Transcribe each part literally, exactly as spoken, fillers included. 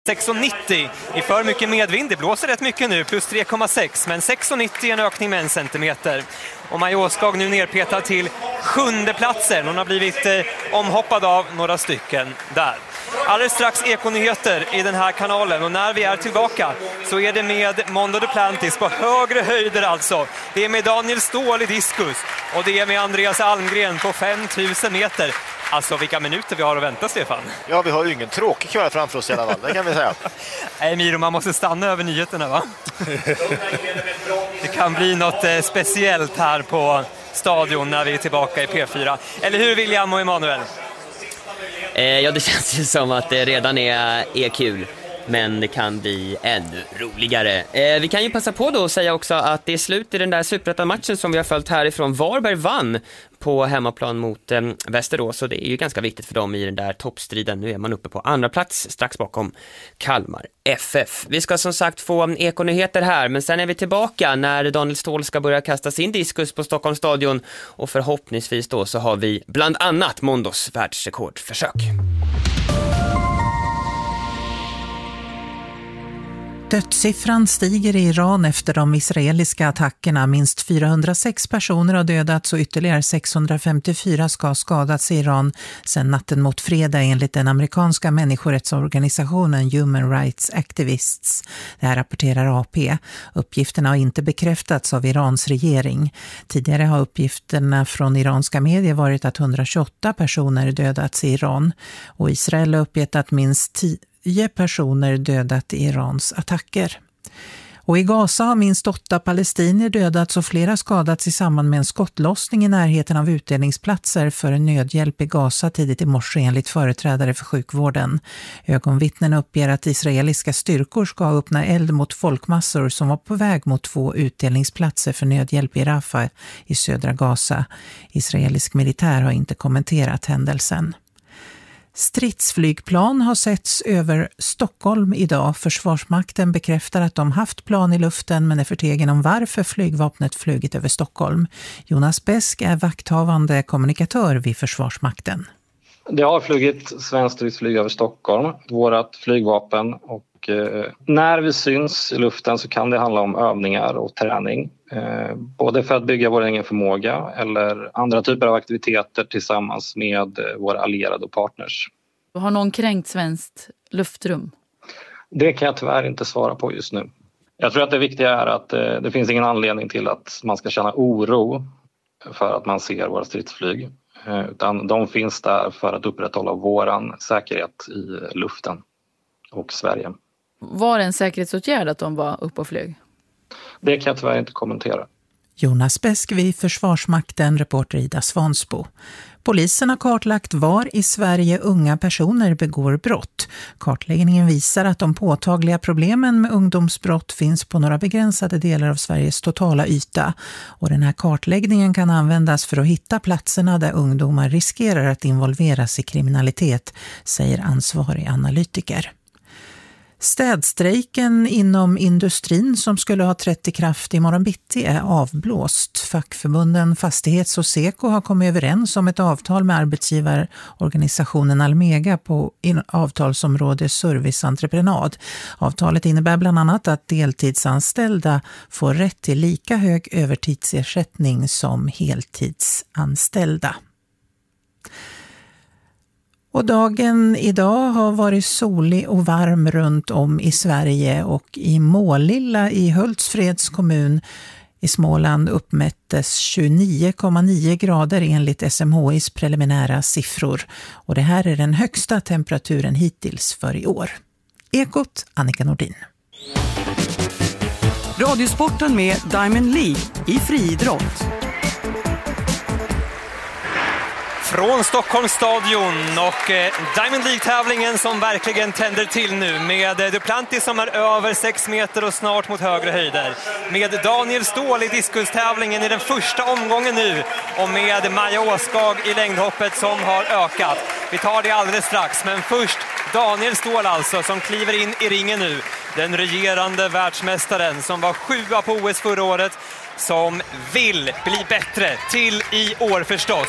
sex komma nittio i för mycket medvind. Det blåser rätt mycket nu, plus tre komma sex, men sex komma nittio är en ökning med en centimeter. Och Maja Åskag nu nerpetad till sjunde platsen. Hon har blivit eh, omhoppad av några stycken där. Alldeles strax ekonyheter i den här kanalen, och när vi är tillbaka så är det med Mondo Duplantis på högre höjder alltså. Det är med Daniel Ståhl i diskus och det är med Andreas Almgren på fem tusen meter. Alltså vilka minuter vi har att vänta, Stefan. Ja, vi har ju ingen tråkig kväll framför oss i alla fall, det kan vi säga. Nej, Miro, man måste stanna över nyheterna, va? Det kan bli något eh, speciellt här på stadion när vi är tillbaka i P fyra. Eller hur, William och Emanuel? Eh, ja, det känns ju som att det redan är, är kul. Men det kan bli ännu roligare. Eh, vi kan ju passa på då och säga också att det är slut i den där superettan-matchen som vi har följt härifrån. Varberg vann på hemmaplan mot eh, Västerås, och det är ju ganska viktigt för dem i den där toppstriden. Nu är man uppe på andra plats strax bakom Kalmar F F. Vi ska som sagt få ekonyheter här, men sen är vi tillbaka när Daniel Ståhl ska börja kasta sin diskus på Stockholms stadion, och förhoppningsvis då så har vi bland annat Mondos världsrekordförsök. Dödssiffran stiger i Iran efter de israeliska attackerna. Minst fyrahundrasex personer har dödats och ytterligare sexhundrafemtiofyra ska ha skadats i Iran sedan natten mot fredag, enligt den amerikanska människorättsorganisationen Human Rights Activists. Det här rapporterar A P. Uppgifterna har inte bekräftats av Irans regering. Tidigare har uppgifterna från iranska medier varit att hundratjugoåtta personer dödats i Iran, och Israel har uppgett att minst tio personer dödat i Irans attacker. Och i Gaza har minst åtta palestinier dödats och flera skadats i samband med en skottlossning i närheten av utdelningsplatser för nödhjälp i Gaza tidigt i morse, enligt företrädare för sjukvården. Ögonvittnen uppger att israeliska styrkor ska öppna eld mot folkmassor som var på väg mot två utdelningsplatser för nödhjälp i Rafah i södra Gaza. Israelisk militär har inte kommenterat händelsen. Stridsflygplan har setts över Stockholm idag. Försvarsmakten bekräftar att de haft plan i luften, men är förtegen om varför flygvapnet flugit över Stockholm. Jonas Besk är vakthavande kommunikatör vid Försvarsmakten. Det har flugit svenskt stridsflyg över Stockholm, vårat flygvapen, och eh, när vi syns i luften så kan det handla om övningar och träning. Eh, både för att bygga vår egen förmåga eller andra typer av aktiviteter tillsammans med eh, våra allierade och partners. Har någon kränkt svenskt luftrum? Det kan jag tyvärr inte svara på just nu. Jag tror att det viktiga är att eh, det finns ingen anledning till att man ska känna oro för att man ser våra stridsflyg. Eh, utan de finns där för att upprätthålla våran säkerhet i luften och Sverige. Var det en säkerhetsåtgärd att de var uppe och flög? Det kan jag tyvärr inte kommentera. Jonas Besk vid Försvarsmakten, reporter Ida Svansbo. Polisen har kartlagt var i Sverige unga personer begår brott. Kartläggningen visar att de påtagliga problemen med ungdomsbrott finns på några begränsade delar av Sveriges totala yta. Och den här kartläggningen kan användas för att hitta platserna där ungdomar riskerar att involveras i kriminalitet, säger ansvarig analytiker. Städstrejken inom industrin som skulle ha trätt i kraft i morgon bitti är avblåst. Fackförbunden Fastighets och Seko har kommit överens om ett avtal med arbetsgivarorganisationen Almega på avtalsområde serviceentreprenad. Avtalet innebär bland annat att deltidsanställda får rätt till lika hög övertidsersättning som heltidsanställda. Och dagen idag har varit solig och varm runt om i Sverige, och i Målilla i Hultsfreds kommun i Småland uppmättes tjugonio komma nio grader enligt S M H I:s preliminära siffror. Och det här är den högsta temperaturen hittills för i år. Ekot, Annika Nordin. Radiosporten med Diamond League i friidrott. Från Stockholms stadion och eh, Diamond League-tävlingen som verkligen tänder till nu med eh, Duplantis som är över sex meter och snart mot högre höjder. Med Daniel Ståhl i diskustävlingen i den första omgången nu, och med Maja Åskag i längdhoppet som har ökat. Vi tar det alldeles strax, men först Daniel Ståhl alltså som kliver in i ringen nu. Den regerande världsmästaren som var sjua på O S förra året, som vill bli bättre till i år förstås.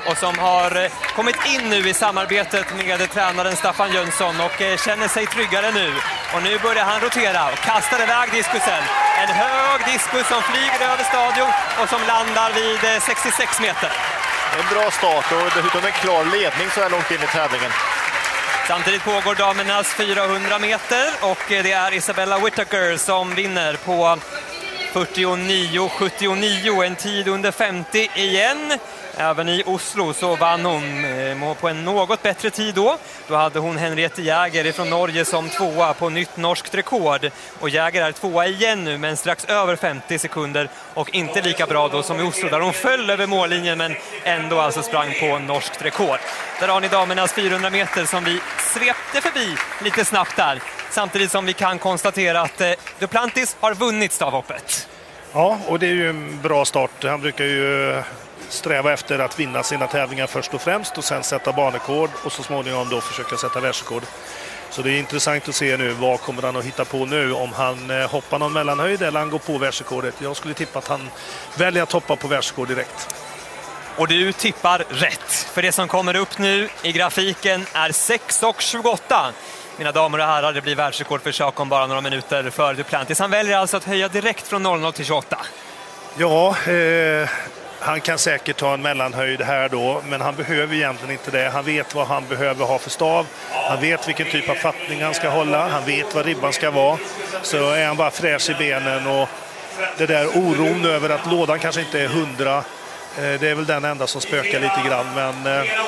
och som har eh, kommit in nu i samarbetet med tränaren Staffan Jönsson och eh, känner sig tryggare nu. Och nu börjar han rotera och kastar iväg diskusen. En hög diskus som flyger över stadion och som landar vid eh, sextiosex meter. En bra start och dessutom en klar ledning så här långt in i tävlingen. Samtidigt pågår damernas fyrahundra meter och det är Isabella Whittaker som vinner på fyrtionio sjuttionio, en tid under femtio igen. Även i Oslo så vann hon på en något bättre tid då. Då hade hon Henriette Jäger från Norge som tvåa på nytt norskt rekord. Och Jäger är tvåa igen nu, men strax över femtio sekunder och inte lika bra då som i Oslo där hon föll över mållinjen men ändå alltså sprang på norskt rekord. Där har ni damernas fyrahundra meter som vi svepte förbi lite snabbt där. Samtidigt som vi kan konstatera att eh, Duplantis har vunnit stavhoppet. Ja, och det är ju en bra start. Han brukar ju sträva efter att vinna sina tävlingar först och främst och sen sätta banrekord och så småningom då försöka sätta världsrekord. Så det är intressant att se nu vad kommer han att hitta på nu, om han eh, hoppar någon mellanhöjd eller han går på världsrekordet. Jag skulle tippa att han väljer att hoppa på världsrekord direkt. Och du tippar rätt, för det som kommer upp nu i grafiken är sex tjugoåtta. Mina damer och herrar, det blir världsrekordförsök om bara några minuter för Duplantis. Han väljer alltså att höja direkt från noll noll till tjugoåtta. Ja, eh, han kan säkert ta en mellanhöjd här då, men han behöver egentligen inte det. Han vet vad han behöver ha för stav. Han vet vilken typ av fattning han ska hålla. Han vet vad ribban ska vara. Så är han bara fräsch i benen och det där oron över att lådan kanske inte är hundra. Det är väl den enda som spökar lite grann, men eh,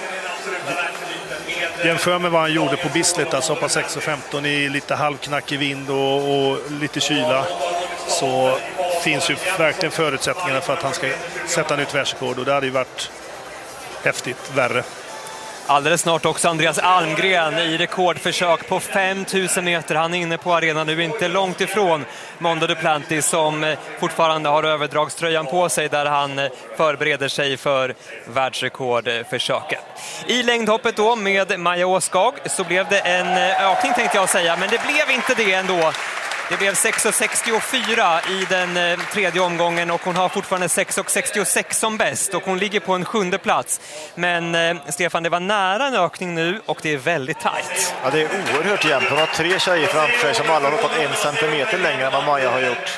jämför med vad han gjorde på Bislett, alltså på sex femton i lite halvknackig vind och, och lite kyla, så finns ju verkligen förutsättningarna för att han ska sätta nytt världsrekord, och det hade ju varit häftigt värre. Alldeles snart också Andreas Almgren i rekordförsök på fem tusen meter. Han är inne på arenan nu, inte långt ifrån Mondo Duplantis som fortfarande har överdragströjan på sig där han förbereder sig för världsrekordförsöket. I längdhoppet då med Maja Åskag så blev det en ökning tänkte jag säga, men det blev inte det ändå. Det blev sex sextiofyra i den tredje omgången och hon har fortfarande sex sextiosex som bäst och hon ligger på en sjunde plats. Men eh, Stefan, det var nära en ökning nu och det är väldigt tajt. Ja, det är oerhört jämnt. Hon har tre tjejer framför sig som alla har hoppat en centimeter längre än vad Maja har gjort.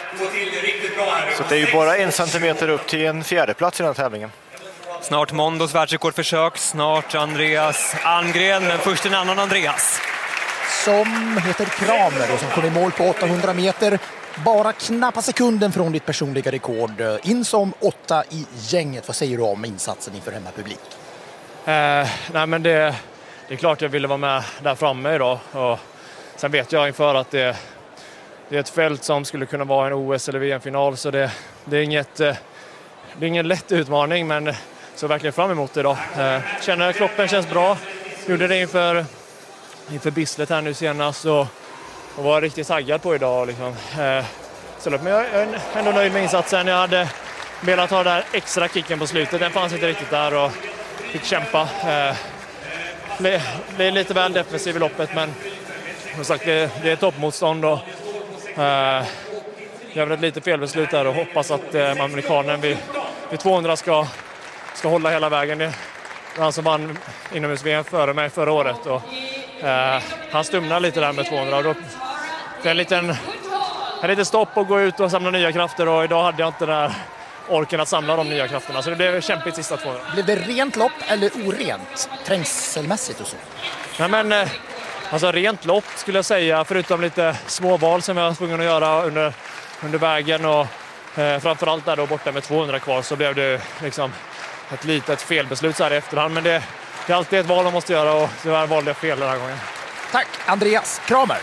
Så det är ju bara en centimeter upp till en fjärde plats i den här tävlingen. Snart Mondos världsrekordförsök, snart Andreas Almgren, men först en annan Andreas. Som heter Kramer och som kom i mål på åttahundra meter. Bara knappa sekunden från ditt personliga rekord. In som åtta i gänget. Vad säger du om insatsen inför hemmapublik? Eh, nej men det, det är klart jag ville vara med där framme idag. Och sen vet jag inför att det, det är ett fält som skulle kunna vara en O S eller V M-final. Så det, det, är inget, det är ingen lätt utmaning, men så verkligen fram emot det idag. Eh, känner att kroppen känns bra. Gjorde det inför... inför Bislett här nu senast och, och var riktigt taggad på idag liksom. eh, så, men jag är ändå nöjd med insatsen. Jag hade velat ha den extra kicken på slutet, den fanns inte riktigt där och fick kämpa. eh, det, det är lite väl defensiv i loppet, men som sagt det, det är toppmotstånd och eh, jag har ett lite felbeslut där och hoppas att eh, amerikanen vid, vid tvåhundra ska, ska hålla hela vägen. Det var han som vann inomhus-V M före mig förra året och Uh, han stumnar lite där med tvåhundra och då det är en liten, en liten stopp och gå ut och samla nya krafter och idag hade jag inte den här orken att samla de nya krafterna så det blev kämpigt sista tvåhundra. Blev det rent lopp eller orent? Trängselmässigt och så? Nej men uh, alltså rent lopp skulle jag säga, förutom lite småval som jag var tvungen att göra under, under vägen och uh, framförallt där då borta med tvåhundra kvar så blev det liksom ett litet felbeslut så här i efterhand, men det Det är alltid ett val man måste göra och tyvärr valde jag fel den här gången. Tack, Andreas Kramer.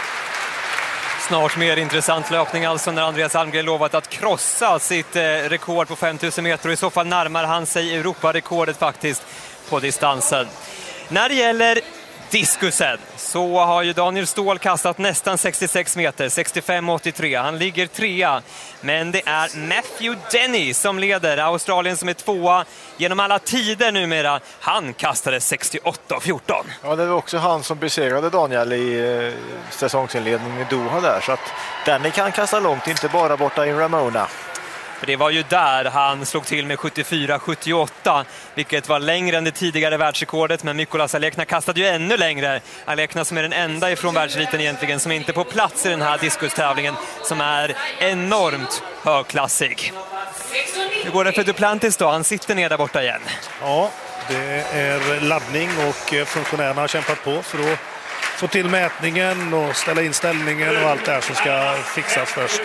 Snart mer intressant löpning alltså när Andreas Almgren lovat att krossa sitt eh, rekord på fem tusen meter och i så fall närmar han sig Europarekordet faktiskt på distansen. När det gäller diskusen så har ju Daniel Ståhl kastat nästan sextiosex meter, sextiofem åttiotre. Han ligger trea, men det är Matthew Denny som leder. Australien som är tvåa genom alla tider numera. Han kastade sextioåtta fjorton. Ja, det var också han som besegrade Daniel i eh, säsongsinledningen i Doha där. Så att Denny kan kasta långt, inte bara borta i Ramona. För det var ju där han slog till med sjuttiofyra sjuttioåtta, vilket var längre än det tidigare världsrekordet, men Mykolas Alekna kastade ju ännu längre. Alekna som är den enda ifrån världseliten egentligen som inte är på plats i den här diskustävlingen, som är enormt högklassig. Hur går det för Duplantis då? Han sitter ner där borta igen. Ja, det är laddning och funktionärerna har kämpat på för att få till mätningen och ställa in ställningen och allt det här som ska fixas först.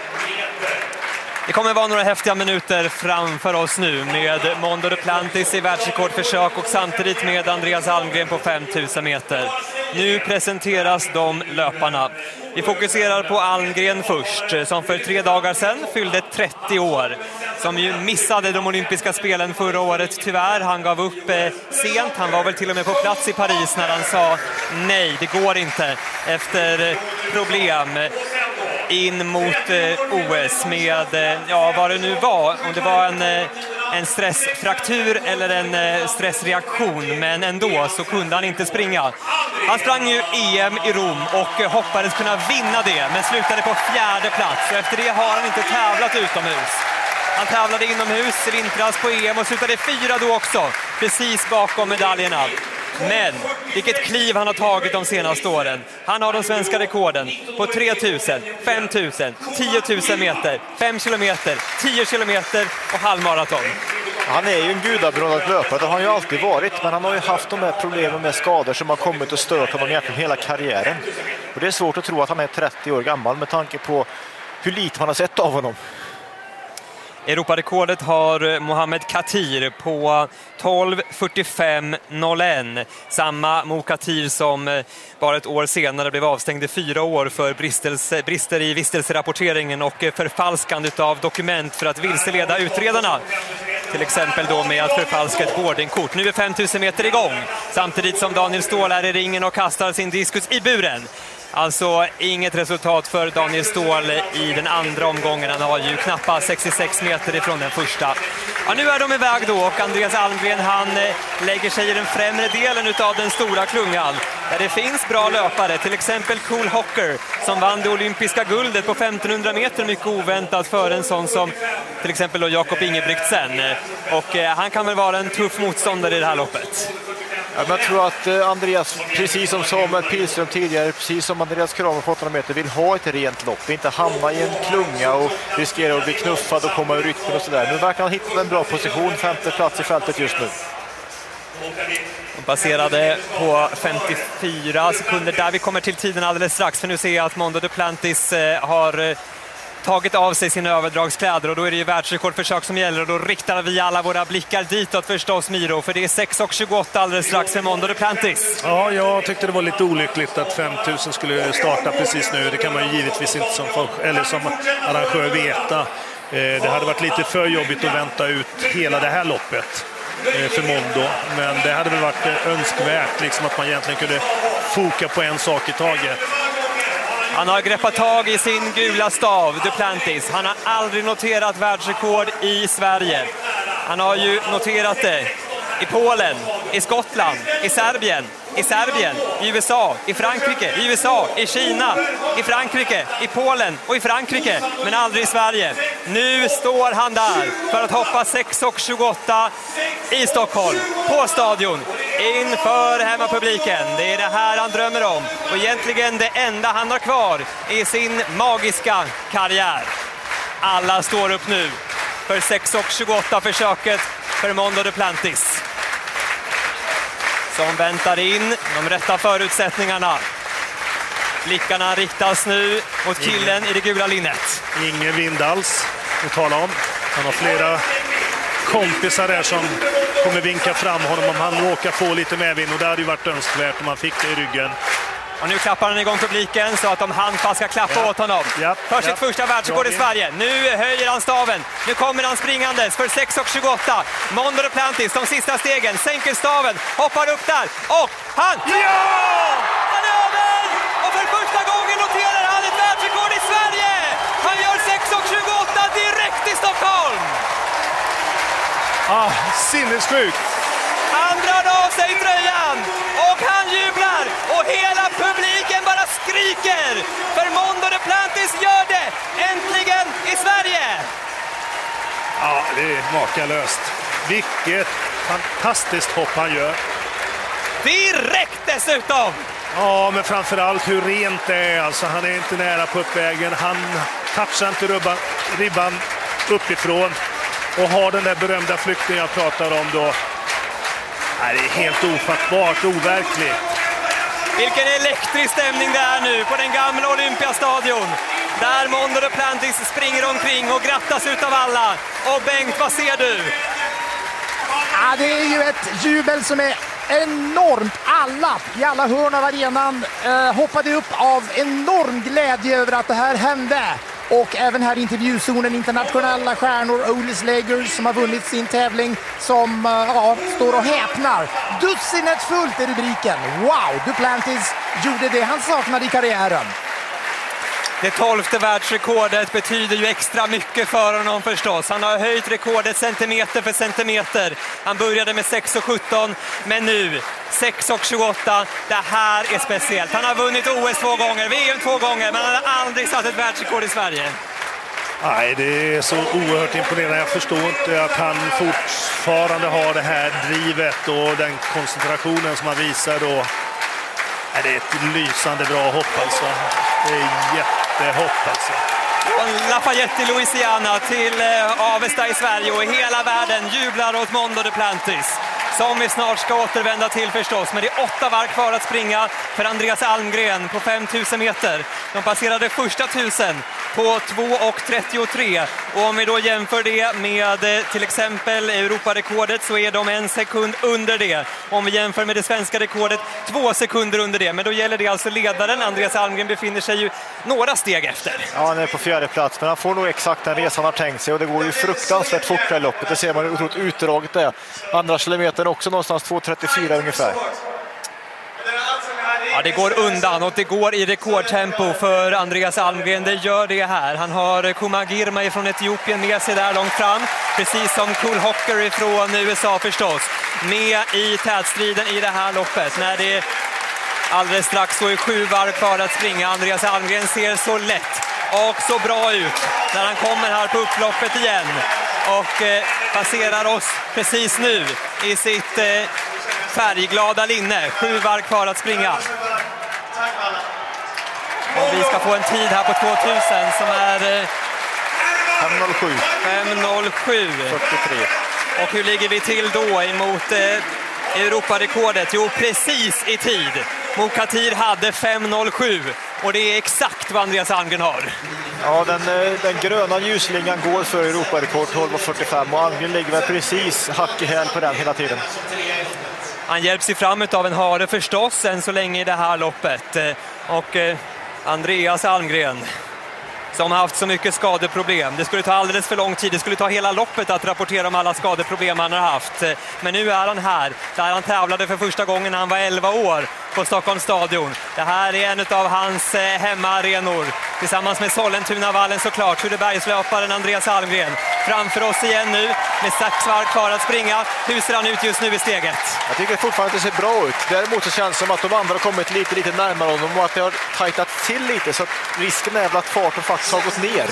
Det kommer vara några häftiga minuter framför oss nu med Mondo Duplantis i världsrekordförsök och samtidigt med Andreas Almgren på fem tusen meter. Nu presenteras de löparna. Vi fokuserar på Almgren först, som för tre dagar sedan fyllde trettio år. Som ju missade de olympiska spelen förra året tyvärr. Han gav upp eh, sent, han var väl till och med på plats i Paris när han sa nej, det går inte efter eh, problem in mot eh, O S med, eh, ja vad det nu var, om det var en, eh, en stressfraktur eller en eh, stressreaktion, men ändå så kunde han inte springa. Han sprang ju E M i Rom och eh, hoppades kunna vinna det, men slutade på fjärde plats och efter det har han inte tävlat utomhus. Han tävlade inomhus i vintras på E M och slutade fyra då också, precis bakom medaljerna. Men vilket kliv han har tagit de senaste åren. Han har de svenska rekorden på tre tusen, fem tusen, tio tusen meter, fem kilometer, tio kilometer och halvmaraton. Han är ju en gudabenådad löpare, det har han ju alltid varit, men han har ju haft de här problemen med skador som har kommit och stört honom egentligen hela karriären. Och det är svårt att tro att han är trettio år gammal med tanke på hur lite man har sett av honom. Europarekordet har Mohamed Katir på tolv fyrtiofem noll ett. Samma Mo Katir som bara ett år senare blev avstängd i fyra år för bristelse, brister i vistelserapporteringen och förfalskande av dokument för att vilseleda utredarna. Till exempel då med att förfalska ett boardingkort. Nu är fem tusen meter igång, samtidigt som Daniel Ståhl är i ringen och kastar sin diskus i buren. Alltså inget resultat för Daniel Ståhl i den andra omgången. Han har ju knappt sextiosex meter ifrån den första. Ja, nu är de iväg då och Andreas Almgren han lägger sig i den främre delen av den stora klungan. Där det finns bra löpare, till exempel Cole Hocker som vann det olympiska guldet på femtonhundra meter, mycket oväntat för en sån som till exempel då Jakob Ingebrigtsen. Och eh, han kan väl vara en tuff motståndare i det här loppet. Ja, men jag tror att eh, Andreas, precis som Samuel Pilström tidigare, precis som Andreas Kramer på åttahundra meter, vill ha ett rent lopp. Inte hamna i en klunga och riskera att bli knuffad och komma ur rytmen och sådär. Nu verkar han hitta en bra position, femte plats i fältet just nu. De passerade på femtiofyra sekunder där. Vi kommer till tiden alldeles strax, för nu ser jag att Mondo Duplantis eh, har eh, tagit av sig sina överdragskläder och då är det ju världsrekordförsök som gäller och då riktar vi alla våra blickar ditåt förstås, Miro, för det är sex tjugoåtta alldeles strax för Mondo Duplantis. Ja, jag tyckte det var lite olyckligt att fem tusen skulle starta precis nu. Det kan man ju givetvis inte som, folk, eller som arrangör veta. Eh, det hade varit lite för jobbigt att vänta ut hela det här loppet eh, för Mondo, men det hade väl varit eh, önskvärt liksom, att man egentligen kunde foka på en sak i taget. Han har greppat tag i sin gula stav, Duplantis. Han har aldrig noterat världsrekord i Sverige. Han har ju noterat det i Polen, i Skottland, i Serbien, i Serbien, i U S A, i Frankrike, i U S A, i Kina, i Frankrike, i Polen och i Frankrike, men aldrig i Sverige. Nu står han där för att hoppa sex tjugoåtta i Stockholm, på stadion, inför hemmapubliken. Det är det här han drömmer om och egentligen det enda han har kvar i sin magiska karriär. Alla står upp nu för sex tjugoåtta-försöket för Mondo Duplantis, som väntar in de rätta förutsättningarna. Blickarna riktas nu mot killen i det gula linnet. Ingen vind alls att tala om. Han har flera kompisar där som kommer vinka fram honom om han råkar få lite medvind, och det hade ju varit önskvärt om han fick det i ryggen. Och nu klappar han igång publiken så att de handfast ska klappa ja. åt honom. Ja. För sitt ja. första världsrekord i Sverige. Nu höjer han staven. Nu kommer han springandes för sex tjugoåtta. Mondo Duplantis, de sista stegen, sänker staven, hoppar upp där och han... Ja! Han är över! Och för första gången noterar han ett världsrekord i Sverige! Han gör sex tjugoåtta direkt i Stockholm! Ah, sinnessjukt! Han drar av sig tröjan och han jublar och hela publiken bara skriker, för Mondo Duplantis gör det äntligen i Sverige. Ja, det är makalöst. Vilket fantastiskt hopp han gör. Direkt dessutom! Ja, men framförallt hur rent det är. Alltså, han är inte nära på uppvägen. Han touchar inte ribban, ribban uppifrån. Och har den där berömda flykten jag pratar om då. Nej, det är helt ofattbart, overkligt. Vilken elektrisk stämning det är nu på den gamla Olympiastadion. Där Mondo Duplantis springer omkring och grattas utav alla. Och Bengt, vad ser du? Ja, det är ju ett jubel som är enormt. Alla i alla hörn av arenan eh, hoppade upp av enorm glädje över att det här hände. Och även här i intervjuzonen internationella stjärnor, Olis Lager som har vunnit sin tävling, som uh, ja, står och häpnar. Dussinet fullt är rubriken. Wow, Duplantis gjorde det han saknade i karriären. Det tolfte världsrekordet betyder ju extra mycket för honom förstås. Han har höjt rekordet centimeter för centimeter. Han började med sex och sjutton, men nu sex och tjugoåtta. Det här är speciellt. Han har vunnit O S två gånger, V M två gånger, men han har aldrig satt ett världsrekord i Sverige. Nej, det är så oerhört imponerande. Jag förstår inte att han fortfarande har det här drivet och den koncentrationen som han visar då. Det är ett lysande bra hopp alltså. Det är jättehopp alltså. Från Lafayette i Louisiana till eh, Avesta i Sverige och hela världen jublar åt Mondo Duplantis. Som vi snart ska återvända till förstås. Men det är åtta varv kvar att springa för Andreas Almgren på fem tusen meter. De passerade första tusen på två trettiotre. Och om vi då jämför det med till exempel Europarekordet så är de en sekund under det. Om vi jämför med det svenska rekordet två sekunder under det. Men då gäller det alltså ledaren. Andreas Almgren befinner sig ju några steg efter. Ja, han är på fjärde plats, men han får nog exakt den resan han har tänkt sig. Och det går ju fruktansvärt fort i loppet. Det ser man hur otroligt utdraget det är. Andra kilometer också någonstans två trettiofyra ungefär. Ja, det går undan och det går i rekordtempo för Andreas Almgren. Det gör det här. Han har Kuma Girma från Etiopien med sig där långt fram. Precis som Cole Hocker från U S A förstås. Med i tätstriden i det här loppet. När det alldeles strax så är sju varv kvar att springa. Andreas Almgren ser så lätt och så bra ut när han kommer här på upploppet igen. Och eh, passerar oss precis nu i sitt eh, färgglada linne. Sju varv kvar att springa. Och vi ska få en tid här på tvåtusen som är... Eh, fem noll sju. fem noll sju. fyrtiotre. Och hur ligger vi till då emot eh, Europarekordet? Jo, precis i tid. Mokatir hade fem noll sju. Och det är exakt vad Andreas Almgren har. Ja, den, den gröna ljuslingan går för Europarekord tolv fyrtiofem och Almgren ligger väl precis hack i häl på den hela tiden. Han hjälps ju fram av en hare förstås än så länge i det här loppet. Och eh, Andreas Almgren som har haft så mycket skadeproblem. Det skulle ta alldeles för lång tid. Det skulle ta hela loppet att rapportera om alla skadeproblem han har haft. Men nu är han här. Där han tävlade för första gången när han var elva år på Stockholms stadion. Det här är en av hans hemmaarenor. Tillsammans med Sollentunavallen såklart. Sjudebergslöparen Andreas Almgren. Framför oss igen nu med sex varv kvar att springa. Hur ser han ut just nu i steget? Jag tycker fortfarande att det ser bra ut. Däremot så känns det som att de andra har kommit lite, lite närmare honom och att det har tajtat till lite så att risken är väl att farten faktiskt har gått ner.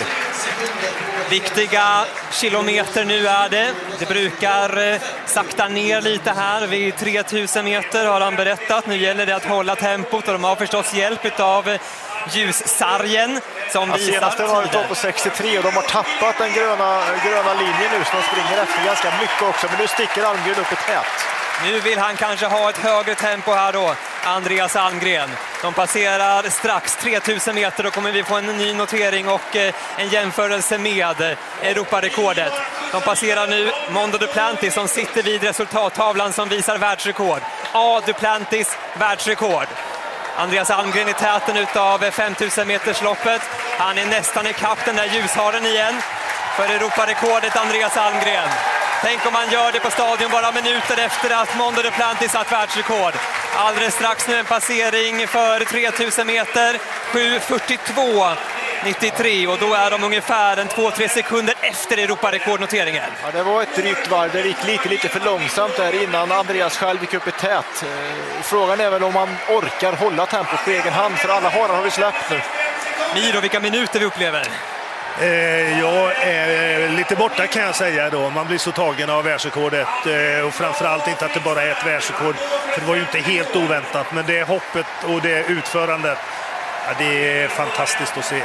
Viktiga kilometer nu är det. Det brukar eh, sakta ner lite här vid tre tusen meter har han berättat. Nu gäller det att hålla tempot och de har förstås hjälp av eh, ljussargen som ja, visar senaste var det på sextiotre och de har tappat den gröna, gröna linjen nu så de springer efter ganska mycket också. Men nu sticker Almgren upp i tät. Nu vill han kanske ha ett högre tempo här då, Andreas Almgren. De passerar strax tre tusen meter, då kommer vi få en ny notering och eh, en jämförelse med Europarekordet. De passerar nu Mondo Duplantis som sitter vid resultattavlan som visar världsrekord. A. Duplantis världsrekord. Andreas Almgren i täten utav fem tusen meters loppet. Han är nästan i kapp den där ljusharen igen. För Europarekordet Andreas Almgren. Tänk om han gör det på stadion bara minuter efter att Mondo Duplantis satt världsrekord. Alldeles strax nu en passering för tre tusen meter. sju fyrtiotvå nittiotre och då är de ungefär en två tre sekunder efter Europarekordnoteringen. Ja, det var ett drygt varv. Det gick lite, lite för långsamt där innan Andreas själv gick upp i tät. Frågan är väl om han orkar hålla tempot på egen hand för alla harar har vi släppt nu. Miro, vilka minuter vi upplever. Eh, jag är lite borta kan jag säga då. Man blir så tagen av världsrekordet eh, och framförallt inte att det bara är ett världsrekord. För det var ju inte helt oväntat, men det hoppet och det utförandet, ja, det är fantastiskt att se.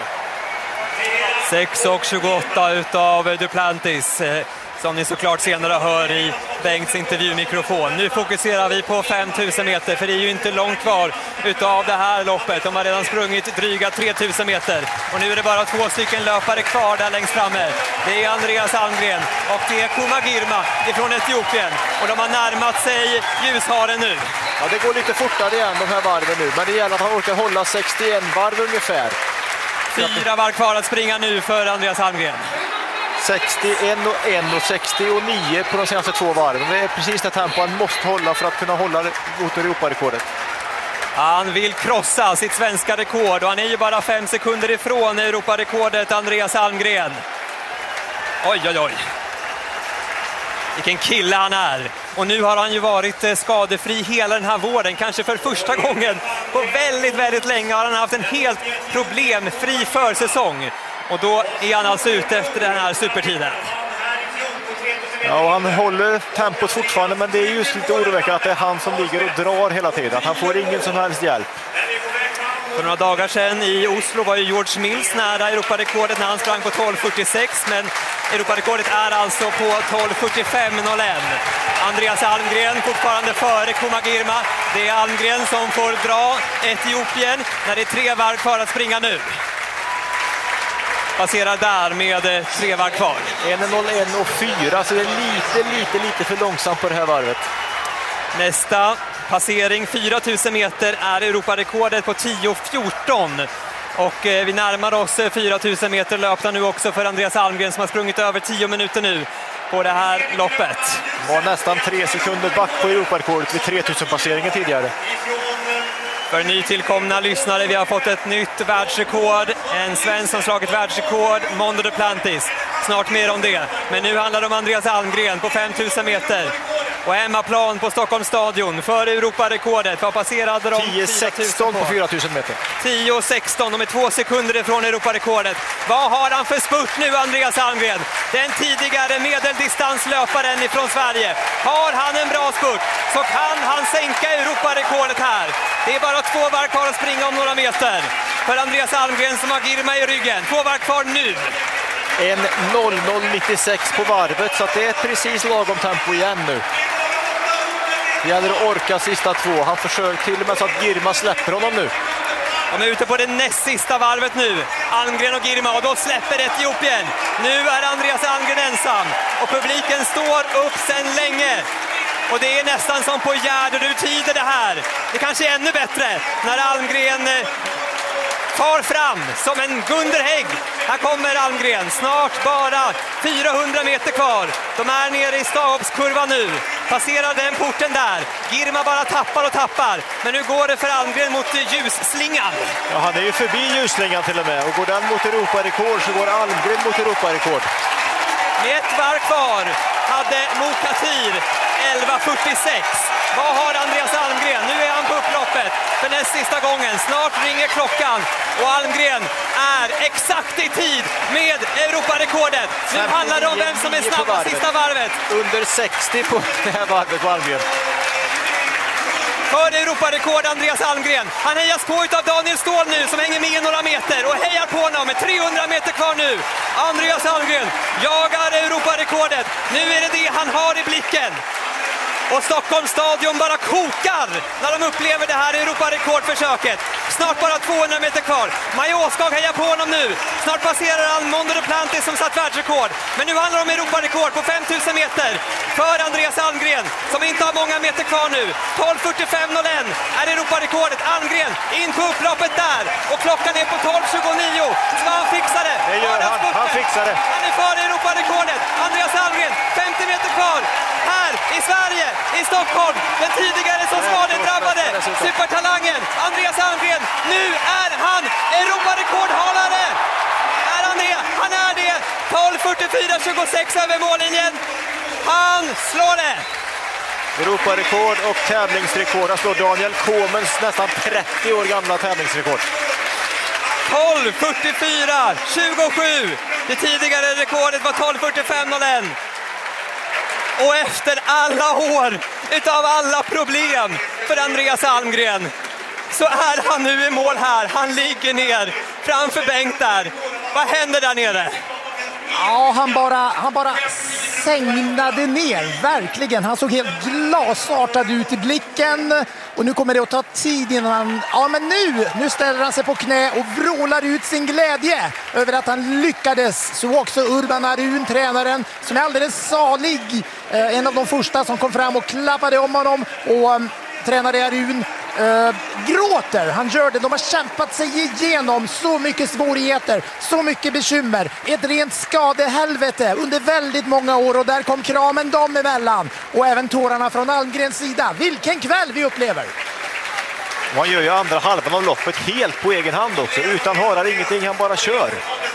sex och tjugoåtta utav Duplantis, eh, som ni såklart senare hör i Bengts intervjumikrofon. Nu fokuserar vi på fem tusen meter, för det är ju inte långt kvar utav det här loppet. De har redan sprungit dryga tre tusen meter och nu är det bara två stycken löpare kvar där längst framme. Det är Andreas Almgren och det är Kuma Girma ifrån Etiopien, och de har närmat sig ljusharen nu. Ja, det går lite fortare igen de här varven nu, men det gäller att han orkar hålla sextioen varv ungefär. Fyra varv kvar att springa nu för Andreas Almgren. sextioen och en och sextionio på de senaste två varven. Det är precis det tempo han måste hålla för att kunna hålla mot Europarekordet. Han vill krossa sitt svenska rekord och han är ju bara fem sekunder ifrån Europarekordet, Andreas Almgren. Oj, oj, oj. Vilken kille han är. Och nu har han ju varit skadefri hela den här våren. Kanske för första gången på väldigt, väldigt länge har han haft en helt problemfri försäsong. Och då är han alltså ute efter den här supertiden. Ja, och han håller tempot fortfarande, men det är just lite oroväckande att det är han som ligger och drar hela tiden. Att han får ingen som helst hjälp. För några dagar sedan i Oslo var ju George Mills nära Europarekordet när han sprang på tolv fyrtiosex, men Europarekordet är alltså på tolv fyrtiofem noll ett. Andreas Almgren fortfarande före Kuma Girma. Det är Almgren som får dra Etiopien när det är tre varv kvar att springa nu. Passerar där med tre varv kvar. en noll ett och fyra, så det är lite, lite, lite för långsamt på det här varvet. Nästa passering, fyra tusen meter, är Europarekordet på tio fjorton. Och eh, vi närmar oss fyra tusen meter löpta nu också för Andreas Almgren som har sprungit över tio minuter nu på det här loppet. Var nästan tre sekunder back på Europarekordet vid tre tusen passeringen tidigare. För nytillkomna lyssnare, vi har fått ett nytt världsrekord. En svensk som slagit världsrekord, Mondo Duplantis. Snart mer om det. Men nu handlar det om Andreas Almgren på fem tusen meter. Och hemmaplan på Stockholms stadion för Europarekordet. Var passerade de tio sexton på fyra tusen meter. tio sexton, de är två sekunder ifrån Europarekordet. Vad har han för spurt nu, Andreas Almgren? Den tidigare medeldistanslöparen ifrån Sverige. Har han en bra spurt så kan han sänka Europarekordet här. Det är bara två varv kvar att springa om några meter för Andreas Almgren som har Girma i ryggen. Två varv kvar nu. En noll noll nittiosex på varvet, så att det är precis lagom tempo igen nu. Det gäller att orka sista två. Han försöker till och med så att Girma släpper honom nu. De är ute på det näst sista varvet nu. Almgren och Girma, och då släpper Etiopien. Nu är Andreas Almgren ensam och publiken står upp sedan länge. Och det är nästan som på Gärderud-tider det här. Det kanske är ännu bättre när Almgren far fram som en Gunderhägg. Här kommer Almgren, snart bara fyrahundra meter kvar. De är nere i Stavskurvan nu. Passerar den porten där. Girma bara tappar och tappar. Men nu går det för Almgren mot ljusslingan. Ja, han är ju förbi ljusslingan till och med. Och går den mot Europarekord så går Almgren mot Europarekord. Med ett varv kvar hade Mokatir elva fyrtiosex. Vad har Andreas Almgren? Nu är han på upploppet för näst sista gången. Snart ringer klockan och Almgren är exakt i tid med Europarekordet. Nu handlar det om vem som är snabbast sista varvet. Under sextio på det här varvet på Almgren. För Europarekord Andreas Almgren. Han hejas på utav Daniel Ståhl nu som hänger med i några meter och hejar på honom med trehundra meter kvar nu. Andreas Almgren jagar Europarekordet. Nu är det det han har i blicken. Och Stockholms stadion bara kokar när de upplever det här Europarekordförsöket. Snart bara tvåhundra meter kvar. Majoskag hejar på honom nu. Snart passerar han Mondo Duplantis som satt världsrekord. Men nu handlar det om Europarekord på fem tusen meter för Andreas Almgren som inte har många meter kvar nu. tolv fyrtiofem noll ett är Europarekordet. Almgren in på upploppet där. Och klockan är på tolv tjugonio. Ska han fixa det? Det gör han. Han fixar det. Han är för Europarekordet. Andreas Almgren, femtio meter kvar. Här i Sverige, i Stockholm, den tidigare så skadedrabbade supertalangen Andreas Almgren. Nu är han Europarekordhållare. Är han det? Han är det. tolv fyrtiofyra tjugosex över mållinjen. Han slår det. Europarekord och tävlingsrekord. Han slår Daniel Komens nästan trettio år gamla tävlingsrekord. tolv fyrtiofyra tjugosju. Det tidigare rekordet var tolv fyrtiofem noll ett. Och efter alla år utav alla problem för Andreas Almgren så är han nu i mål här. Han ligger ner framför Bengt där. Vad händer där nere? Ja, han bara, han bara sängnade ner, verkligen. Han såg helt glasartad ut i blicken. Och nu kommer det att ta tid innan han... Ja, men nu, nu ställer han sig på knä och vrålar ut sin glädje över att han lyckades. Så också Urban Arun, tränaren, som är alldeles salig. Eh, en av de första som kom fram och klappade om honom. Och um, tränare Arun Uh, gråter, han gör det. De har kämpat sig igenom så mycket svårigheter, så mycket bekymmer, ett rent skadehelvete under väldigt många år, och där kom kramen dem emellan och även tårarna från Almgrens sida. Vilken kväll vi upplever! Man gör ju andra halvan av loppet helt på egen hand också, utan harar ingenting, han bara kör.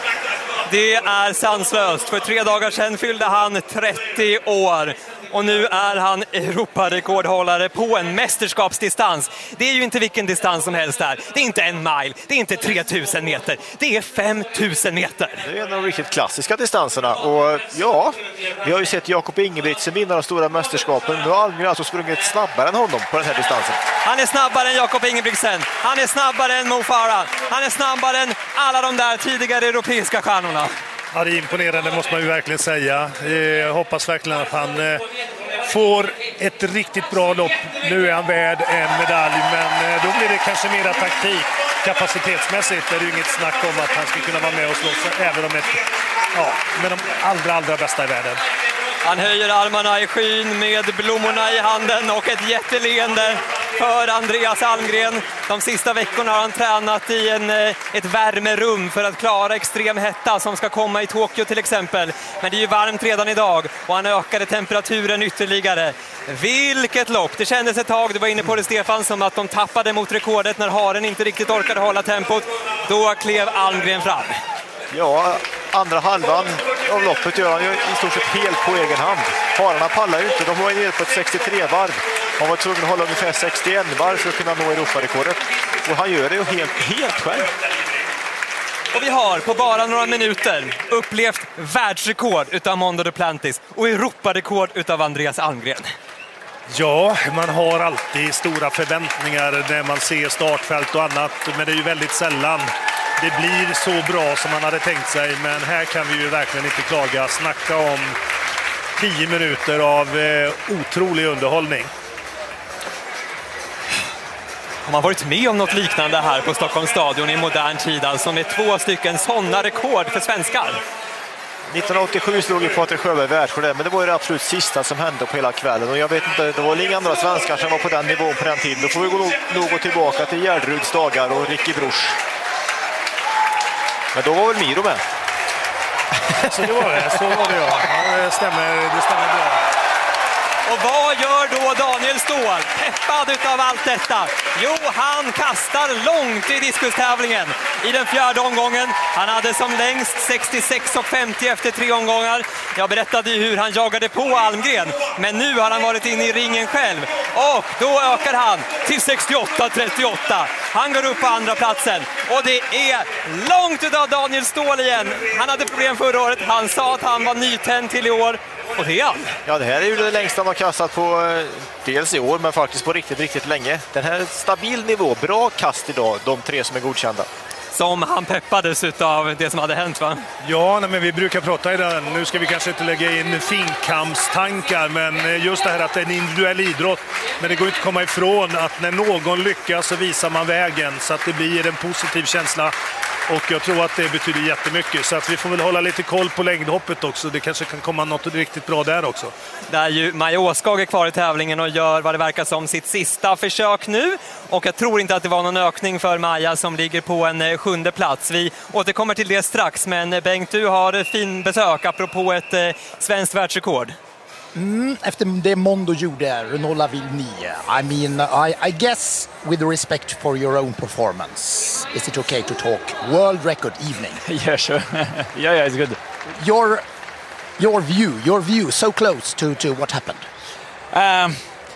Det är sanslöst. För tre dagar sedan fyllde han trettio år. Och nu är han Europarekordhållare på en mästerskapsdistans. Det är ju inte vilken distans som helst där. Det är inte en mile, det är inte tre tusen meter. Det är fem tusen meter. Det är en av de riktigt klassiska distanserna. Och ja, vi har ju sett Jakob Ingebrigtsen vinna de stora mästerskapen. Nu har Almgren alltså sprungit snabbare än honom på den här distansen. Han är snabbare än Jakob Ingebrigtsen. Han är snabbare än Mo Farah. Han är snabbare än alla de där tidigare europeiska stjärnorna. Ja, det är imponerande, måste man ju verkligen säga. Jag hoppas verkligen att han får ett riktigt bra lopp. Nu är han värd en medalj, men då blir det kanske mera taktik. Kapacitetsmässigt är det ju inget snack om att han ska kunna vara med och slåss även om ett, ja, med de allra, allra bästa i världen. Han höjer armarna i skyn med blommorna i handen och ett jätteleende för Andreas Almgren. De sista veckorna har han tränat i en, ett värmerum för att klara extrem hetta som ska komma i Tokyo till exempel. Men det är ju varmt redan idag och han ökade temperaturen ytterligare. Vilket lopp! Det kändes ett tag, du var inne på det Stefan, som att de tappade mot rekordet när haren inte riktigt orkade hålla tempot. Då klev Almgren fram. Ja, andra halvan av loppet gör han ju i stort sett helt på egen hand. Hararna pallar ju inte, de var nere på ett sextiotre varv. Han var tvungen att hålla ungefär sextioen varv för att kunna nå Europarekordet. Och han gör det ju helt, helt själv. Och vi har på bara några minuter upplevt världsrekord utav Mondo Duplantis och Europarekord utav Andreas Almgren. Ja, man har alltid stora förväntningar när man ser startfält och annat, men det är ju väldigt sällan det blir så bra som man hade tänkt sig. Men här kan vi ju verkligen inte klaga. Snacka om tio minuter av eh, otrolig underhållning. Har man varit med om något liknande här på Stockholms stadion i modern tid, alltså med två stycken sådana rekord för svenskar? nittonhundraåttiosju slog ju Patrik Sjöberg världsrekord, men det var ju det absolut sista som hände på hela kvällen. Och jag vet inte, det var inga andra svenskar som var på den nivån på den tiden. Då får vi gå, nog gå tillbaka till Gärderuds dagar och Ricky Bruch. Men då var väl Miro med? Så det var det, så var det ja. Ja, det stämmer, det stämmer bra. Och vad gör då Daniel Ståhl, peppad utav allt detta? Jo, han kastar långt i diskustävlingen i den fjärde omgången. Han hade som längst sextiosex och femtio efter tre omgångar. Jag berättade ju hur han jagade på Almgren, men nu har han varit inne i ringen själv. Och då ökar han till sextioåtta trettioåtta. Han går upp på andra platsen och det är långt utav Daniel Ståhl igen. Han hade problem förra året, han sa att han var nytänd till i år. Och det är han. Ja, det här är ju det längsta man har kastat på dels i år, men faktiskt på riktigt, riktigt länge. Den här stabil nivå, bra kast idag, de tre som är godkända. Som han peppades av det som hade hänt, va? Ja, nej, men vi brukar prata i den. Nu ska vi kanske inte lägga in finkampstankar, men just det här att det är en individuell idrott. Men det går inte att komma ifrån att när någon lyckas så visar man vägen, så att det blir en positiv känsla. Och jag tror att det betyder jättemycket. Så att vi får väl hålla lite koll på längdhoppet också. Det kanske kan komma något riktigt bra där också. Där ju Maja Åskog är kvar i tävlingen och gör vad det verkar som sitt sista försök nu. Och jag tror inte att det var någon ökning för Maja som ligger på en sjunde plats. Vi återkommer till det strax. Men Bengt, du har fin besök apropå ett eh, svenskt världsrekord. Mm, efter det Mondo gjorde, Renaud Lavillenie, I mean, I, I guess with respect for your own performance, is it okay to talk world record evening? Yeah, sure. yeah, yeah, it's good. Your, your view, your view, so close to, to what happened? Um,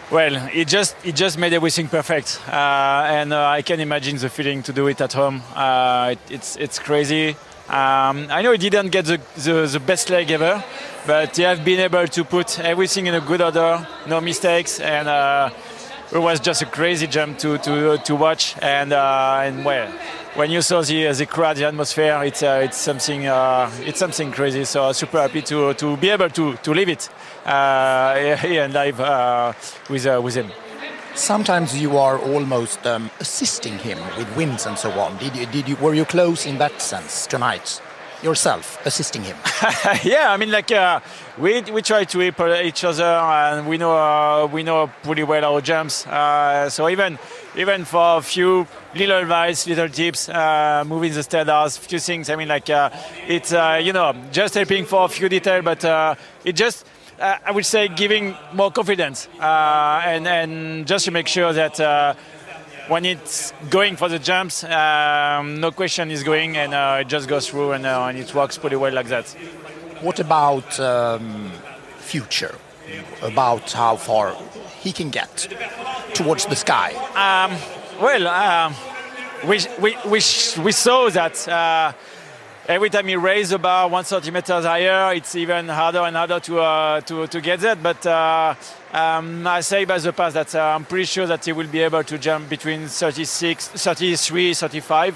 well, he just he just made everything perfect, uh, and uh, I can imagine the feeling to do it at home. Uh, it, it's it's crazy. Um, I know he didn't get the, the the best leg ever, but he have been able to put everything in a good order, no mistakes, and uh, it was just a crazy jump to to to watch. And uh, and well, when you saw the the crowd, the atmosphere, it's uh, it's something uh, it's something crazy. So super happy to to be able to to live it uh, here and live uh, with uh, with him. Sometimes you are almost um, assisting him with wins and so on. Did you, did you, were you close in that sense tonight? Yourself assisting him? Yeah, I mean, like uh, we we try to help each other, and we know uh, we know pretty well our jumps. Uh, so even even for a few little advice, little tips, uh, moving the standards, few things. I mean, like uh, it's uh, you know just helping for a few details, but uh, it just. Uh, I would say giving more confidence uh, and, and just to make sure that uh, when it's going for the jumps, um, no question is going and uh, it just goes through and, uh, and it works pretty well like that. What about um, future? About how far he can get towards the sky? Um, well, um, we, we, we, we saw that uh, every time he raised the bar one centimeters higher, it's even harder and harder to uh, to to get that. But uh, um, I say by the past that uh, I'm pretty sure that he will be able to jump between thirty-six, thirty-three, thirty-five.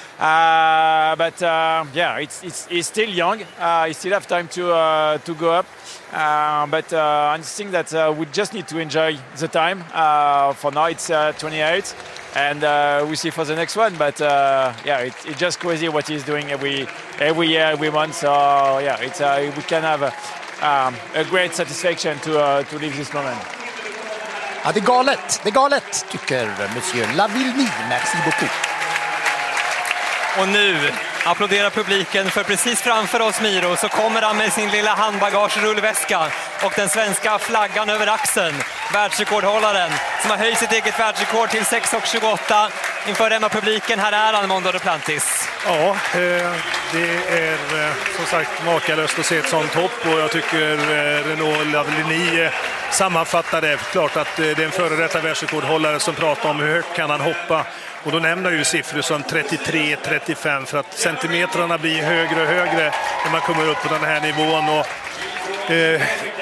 Uh, but uh, yeah, it's, it's he's still young. Uh, he still have time to uh, to go up. Uh, but uh, I think that uh, we just need to enjoy the time. Uh, for now, it's uh, twenty-eight. And uh, we see for the next one, but uh, yeah, it, it's just crazy what he's doing every every year, every month. So yeah, it's uh, we can have a, um, a great satisfaction to uh, to live this moment. Ja, det är galet, det är galet tycker Monsieur Lavillenie. Merci beaucoup. Och nu applåderar publiken, för precis framför oss, Miro, så kommer han med sin lilla handbagagerullväska och den svenska flaggan över axeln. Världsrekordhållaren som har höjt sitt eget världsrekord till sex tjugoåtta inför hemmapubliken. Här är han, Mondo Duplantis. Ja, eh, det är eh, som sagt makalöst att se ett sånt hopp, och jag tycker eh, Renaud Lavillenie sammanfattar det. Klart att eh, det är en före detta världsrekordhållare som pratar om hur högt kan han hoppa. Och då nämner ju siffror som trettiotre trettiofem, för att centimetrarna blir högre och högre när man kommer upp på den här nivån. Och, eh,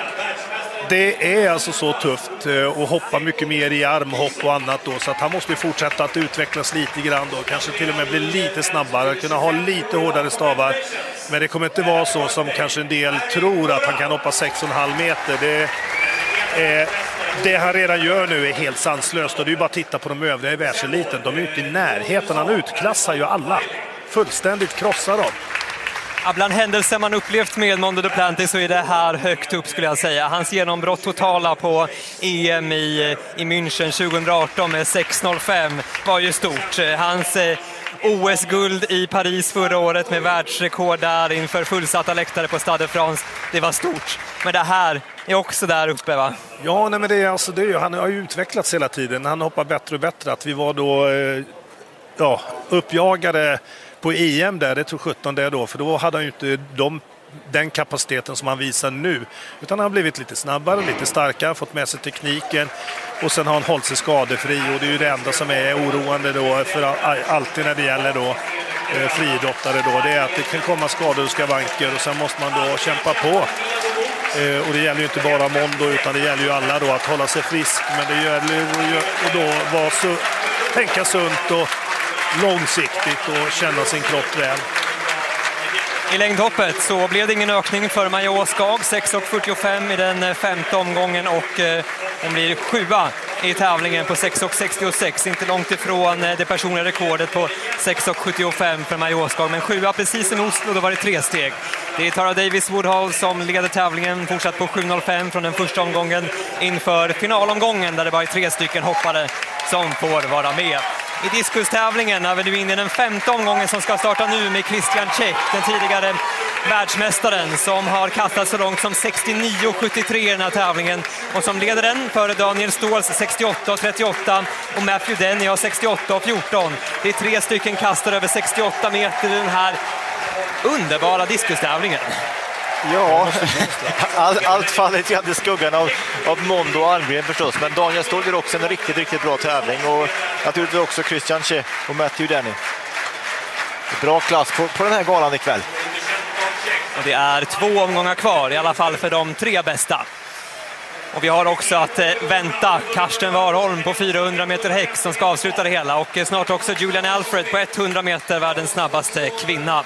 det är alltså så tufft eh, att hoppa mycket mer i armhopp och annat då, så att han måste fortsätta att utvecklas lite grann då. Kanske till och med bli lite snabbare, kunna ha lite hårdare stavar. Men det kommer inte vara så som kanske en del tror, att han kan hoppa sex komma fem meter. Det är... Eh, Det han redan gör nu är helt sanslöst, och det är ju bara att titta på de övriga i världseliten. De är ju inte i närheten, han utklassar ju alla. Fullständigt krossar dem. Ja, bland händelser man upplevt med Mondo Duplantis så är det här högt upp, skulle jag säga. Hans genombrott totala på E M i, i München tjugoarton med sex noll fem var ju stort. Hans eh, O S-guld i Paris förra året med världsrekord där inför fullsatta läktare på Stade de France, det var stort. Men det här är också där uppe, va? Ja, nej, men det är, alltså, det är, han har ju utvecklats hela tiden. Han hoppar bättre och bättre. Att vi var då eh, ja, uppjagade på E M där, det tror sjutton det då. För då hade han ju inte de, den kapaciteten som han visar nu. Utan han har blivit lite snabbare, lite starkare, fått med sig tekniken. Och sen har han hållit sig skadefri, och det är ju det enda som är oroande då, för alltid när det gäller då eh, friidrottare då. Det är att det kan komma skador och skavanker, och sen måste man då kämpa på. Eh, och det gäller ju inte bara Mondo, utan det gäller ju alla då att hålla sig frisk. Men det gäller ju att då vara så, tänka sunt och långsiktigt och känna sin kropp väl. I längdhoppet så blev det ingen ökning för Maja Åskag, sex fyrtiofem i den femte omgången, och eh, hon blir sjua i tävlingen på sex sextiosex, inte långt ifrån det personliga rekordet på sex sjuttiofem för Maja Åskag, men sjua precis i Oslo, då var det tre steg. Det är Tara Davis Woodhull som leder tävlingen, fortsatt på sju noll fem från den första omgången inför finalomgången, där det bara är tre stycken hoppare som får vara med. I diskustävlingen är vi nu inne i den femte omgången som ska starta nu med Christian Czech, den tidigare världsmästaren som har kastat så långt som sextionio sjuttiotre i den här tävlingen, och som leder den före Daniel Ståhls sextioåtta trettioåtta och Matthew Denny har sextioåtta fjorton. Det är tre stycken kastare över sextioåtta meter i den här underbara diskustävlingen. Ja, all, allt faller lite grann i skuggan av, av Mondo och Almgren förstås. Men Daniel Ståhl gör också en riktigt, riktigt bra tävling. Och naturligtvis också Christian Che och Matthew Denny. Bra klass på, på den här galan ikväll. Och det är två omgångar kvar, i alla fall för de tre bästa. Och vi har också att eh, vänta Karsten Warholm på fyrahundra meter häck som ska avsluta det hela. Och eh, snart också Julian Alfred på hundra meter, världens snabbaste kvinna.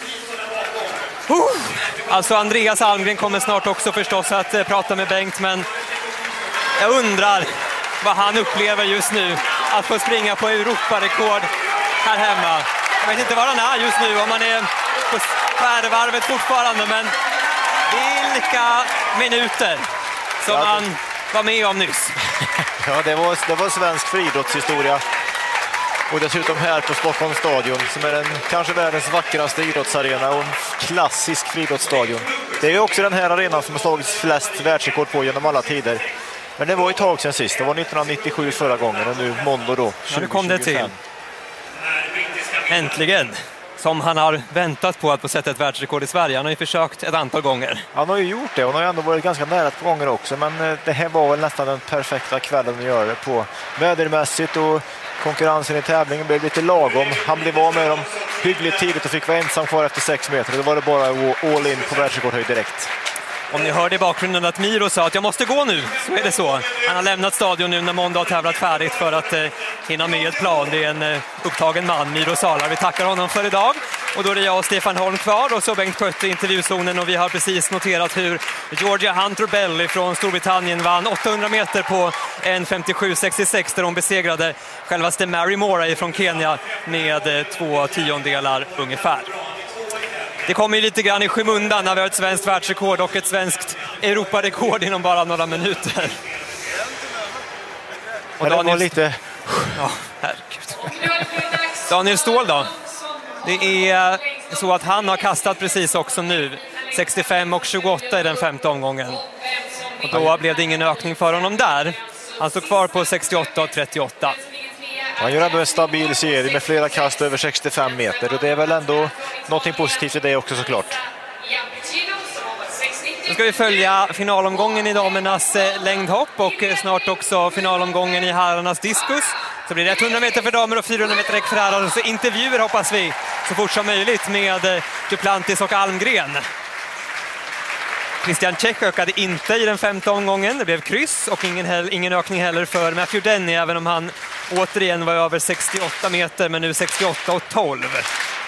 Uh! Alltså Andreas Almgren kommer snart också förstås att eh, prata med Bengt, men jag undrar vad han upplever just nu. Att få springa på Europarekord här hemma. Jag vet inte var han är just nu, om han är på färvarvet fortfarande, men vilka minuter som ja, det... han var med om nyss. Ja, det var, det var svensk friidrottshistoria. Och dessutom här på Stockholms stadion, som är den kanske världens vackraste idrottsarena och en klassisk friidrottsstadion. Det är ju också den här arenan som har slagits flest världsrekord på genom alla tider. Men det var ett tag sedan sist, det var nittonhundranittiosju förra gången och nu Mondo då. Ja, nu kom det till. Äntligen. Som han har väntat på att få sätta ett världsrekord i Sverige. Han har ju försökt ett antal gånger. Han har ju gjort det och han har ju ändå varit ganska nära ett par gånger också. Men det här var väl nästan den perfekta kvällen att göra det på. Vädermässigt och konkurrensen i tävlingen blev lite lagom. Han blev av med dem hyggligt tidigt och fick vara ensam kvar efter sex meter. Då var det bara all in på världsrekordhöjd direkt. Om ni hörde i bakgrunden att Miro sa att jag måste gå nu, så är det så. Han har lämnat stadion nu när Mondo har tävlat färdigt för att eh, hinna med ett plan. Det är en eh, upptagen man, Miro Salar. Vi tackar honom för idag. Och då är det jag och Stefan Holm kvar och så Bengt Skötte i intervjuzonen. Och vi har precis noterat hur Georgia Hunter-Bell från Storbritannien vann åttahundra meter på en femtiosju sextiosex där hon besegrade självaste Mary Moray från Kenya med eh, två tiondelar ungefär. Det kommer ju lite grann i skymundan när vi har ett svenskt världsrekord och ett svenskt Europarekord inom bara några minuter. Och Daniel... var lite... Ja, herregud. Daniel Ståhl då? Det är så att han har kastat precis också nu. sextiofem och tjugoåtta i den femte omgången. Och då blev det ingen ökning för honom där. Han står kvar på sextioåtta och trettioåtta. Han gör ändå en stabil serie med flera kast över sextiofem meter. Och det är väl ändå något positivt i det också såklart. Nu ska vi följa finalomgången i damernas längdhopp och snart också finalomgången i herrarnas diskus. Så blir det hundra meter för damer och fyrahundra meter för herrar. Och så intervjuer hoppas vi så fort som möjligt med Duplantis och Almgren. Christian Che ökade inte i den femte omgången. Det blev kryss och ingen, ingen ökning heller för Matthew Denny, även om han återigen var över sextioåtta meter, men nu sextioåtta och tolv.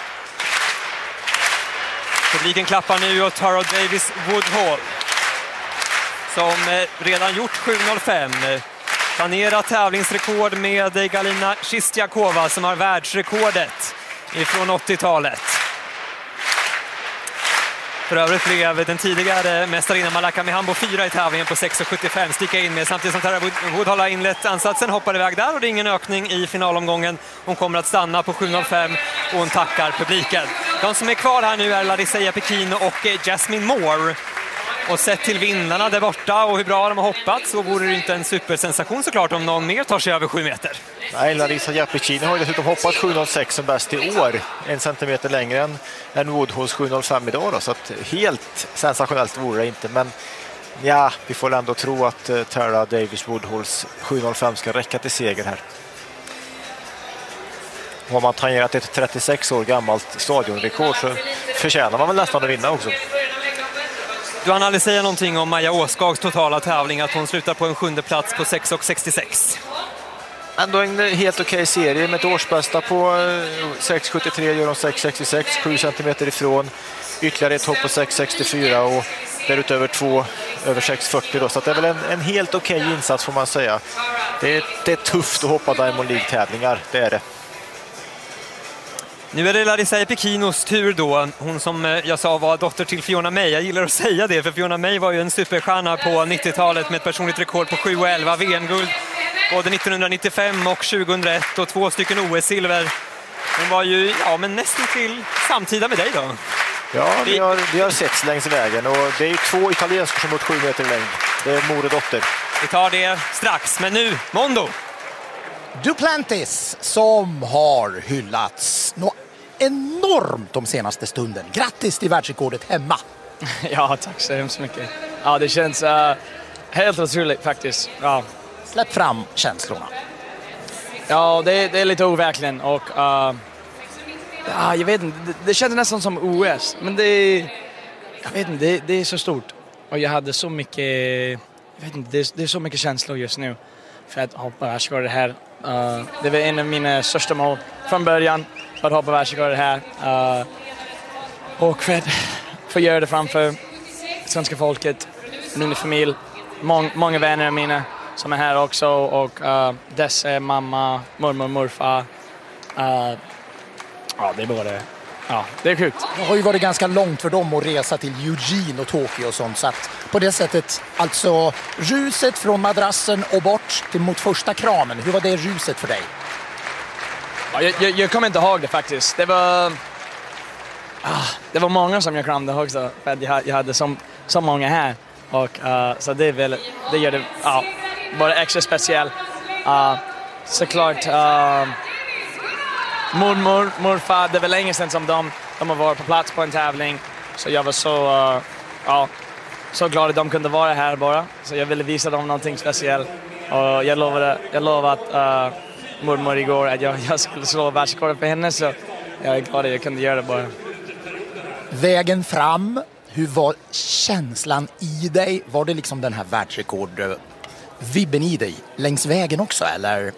Publiken klappar nu åt Tara Davis Woodhall som redan gjort sju noll fem. Planerat tävlingsrekord med Galina Shistjakova som har världsrekordet ifrån åttiotalet. För övrigt blev den tidigare mästarinnan Malaka Mihambo fyra i tävlingen på sex sjuttiofem. Sticka in med samtidigt som Tara Woodhall har inlett ansatsen, hoppar iväg där och det är ingen ökning i finalomgången. Hon kommer att stanna på sju noll fem och hon tackar publiken. De som är kvar här nu är Larissa Japekino och Jasmine Moore. Och sett till vinnarna där borta och hur bra de har hoppat så vore det inte en supersensation såklart om någon mer tar sig över sju meter. Nej, Larissa Japekino har ju dessutom hoppat sju noll sex som bäst i år. En centimeter längre än, än Woodhalls sju noll fem idag då, så att helt sensationellt vore det inte. Men ja, vi får ändå tro att uh, Tara Davis Woodhalls sju noll fem ska räcka till seger här. Och har man tangerat ett trettiosex år gammalt stadionrekord så förtjänar man väl nästan att vinna också. Du hann aldrig säga någonting om Maja Åskags totala tävling, att hon slutar på en sjunde plats på sex sextiosex. Ändå en helt okej serie med ett årsbästa på sex sjuttiotre, gör de sex sextiosex, sju centimeter ifrån. Ytterligare ett hopp på sex sextiofyra och därutöver två över sex fyrtio då. Så att det är väl en, en helt okej insats får man säga. Det är, det är tufft att hoppa Diamond League-tävlingar, det är det. Nu är det Larissa Japekinos tur då. Hon som jag sa var dotter till Fiona May. Jag gillar att säga det, för Fiona May var ju en superstjärna på nittiotalet med ett personligt rekord på sju och elva V M-guld. Både nittonhundranittiofem och tjugohundraett och två stycken O S-silver. Hon var ju ja, men nästan till samtida med dig då. Ja, vi har, vi har sett längs vägen och det är ju två italienskor som mot sju meter längd. Det är mor och dotter. Vi tar det strax, men nu Mondo. Duplantis som har hyllats något enormt de senaste stunden. Grattis till världsrekordet hemma. Ja, tack så hemskt mycket. Ja, det känns uh, helt otroligt faktiskt. Ja. Släpp fram känslorna. Ja, det, det är lite overkligen och uh, ja, jag vet inte, det, det känns nästan som O S, men det, jag vet inte, det, det är så stort och jag hade så mycket, jag vet inte, det, är, det är så mycket känslor just nu för att hoppa världsrekord det här. Uh, det var en av mina största mål från början för att hoppa världsrekord det här uh, och för att få göra det framför svenska folket, min familj, mång, många vänner av mina som är här också och uh, dess är mamma, mormor, morfar. Uh, ja, det är både, ja, det är sjukt. Det har ju varit ganska långt för dem att resa till Eugene och Tokyo och sånt, så att på det sättet, alltså ruset från madrassen och bort till mot första kramen, hur var det ruset för dig? Ja, jag, jag, jag kommer inte ihåg det faktiskt. Det var, ah, det var många som jag kramade också, för att jag, jag hade så, så många här och uh, så det är väl, det gör det, ja. Bara extra speciell. Uh, såklart uh, mormor, morfar, det var länge sedan som de, de har varit på plats på en tävling. Så jag var så, uh, ja, så glad att de kunde vara här bara. Så jag ville visa dem någonting speciellt. Och jag lovade, jag lovade att uh, mormor igår att jag, jag skulle slå världsrekordet för henne. Så jag är glad att jag kunde göra det bara. Vägen fram, hur var känslan i dig? Var det liksom den här världsrekord vibben i dig längs vägen också, eller?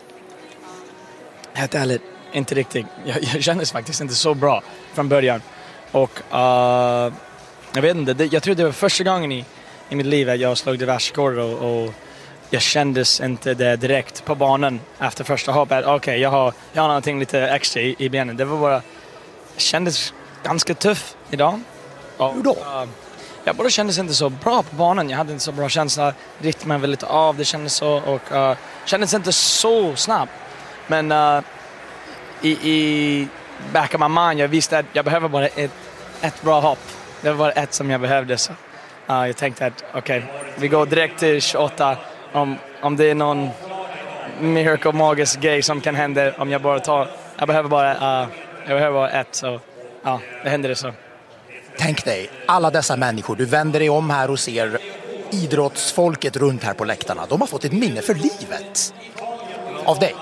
Helt ärligt, inte riktigt. Jag, jag kändes faktiskt inte så bra från början. Och uh, jag vet inte, det, jag tror det var första gången i, i mitt liv att jag slog det världsrekord och, och jag kändes inte det direkt på banan efter första hoppet. Okej, okay, jag, har, jag har någonting lite extra i, i benen. Det var bara, det kändes ganska tuff idag. Och, hur då? Uh, Jag bara kändes inte så bra på banan. Jag hade inte så bra känsla. Rytmen var lite av. Det kändes så. Och uh, kändes inte så snabbt. Men uh, i, i back of my mind, jag visste att jag behöver bara ett, ett bra hopp. Det var bara ett som jag behövde. Så uh, jag tänkte att okej, okay, vi går direkt till tjugoåtta. Om, om det är någon miracle magisk grej som kan hända. Om jag bara tar, jag behöver bara, uh, jag behöver bara ett. Så ja, uh, det hände det så. Tänk dig, alla dessa människor, du vänder dig om här och ser idrottsfolket runt här på läktarna. De har fått ett minne för livet av dig.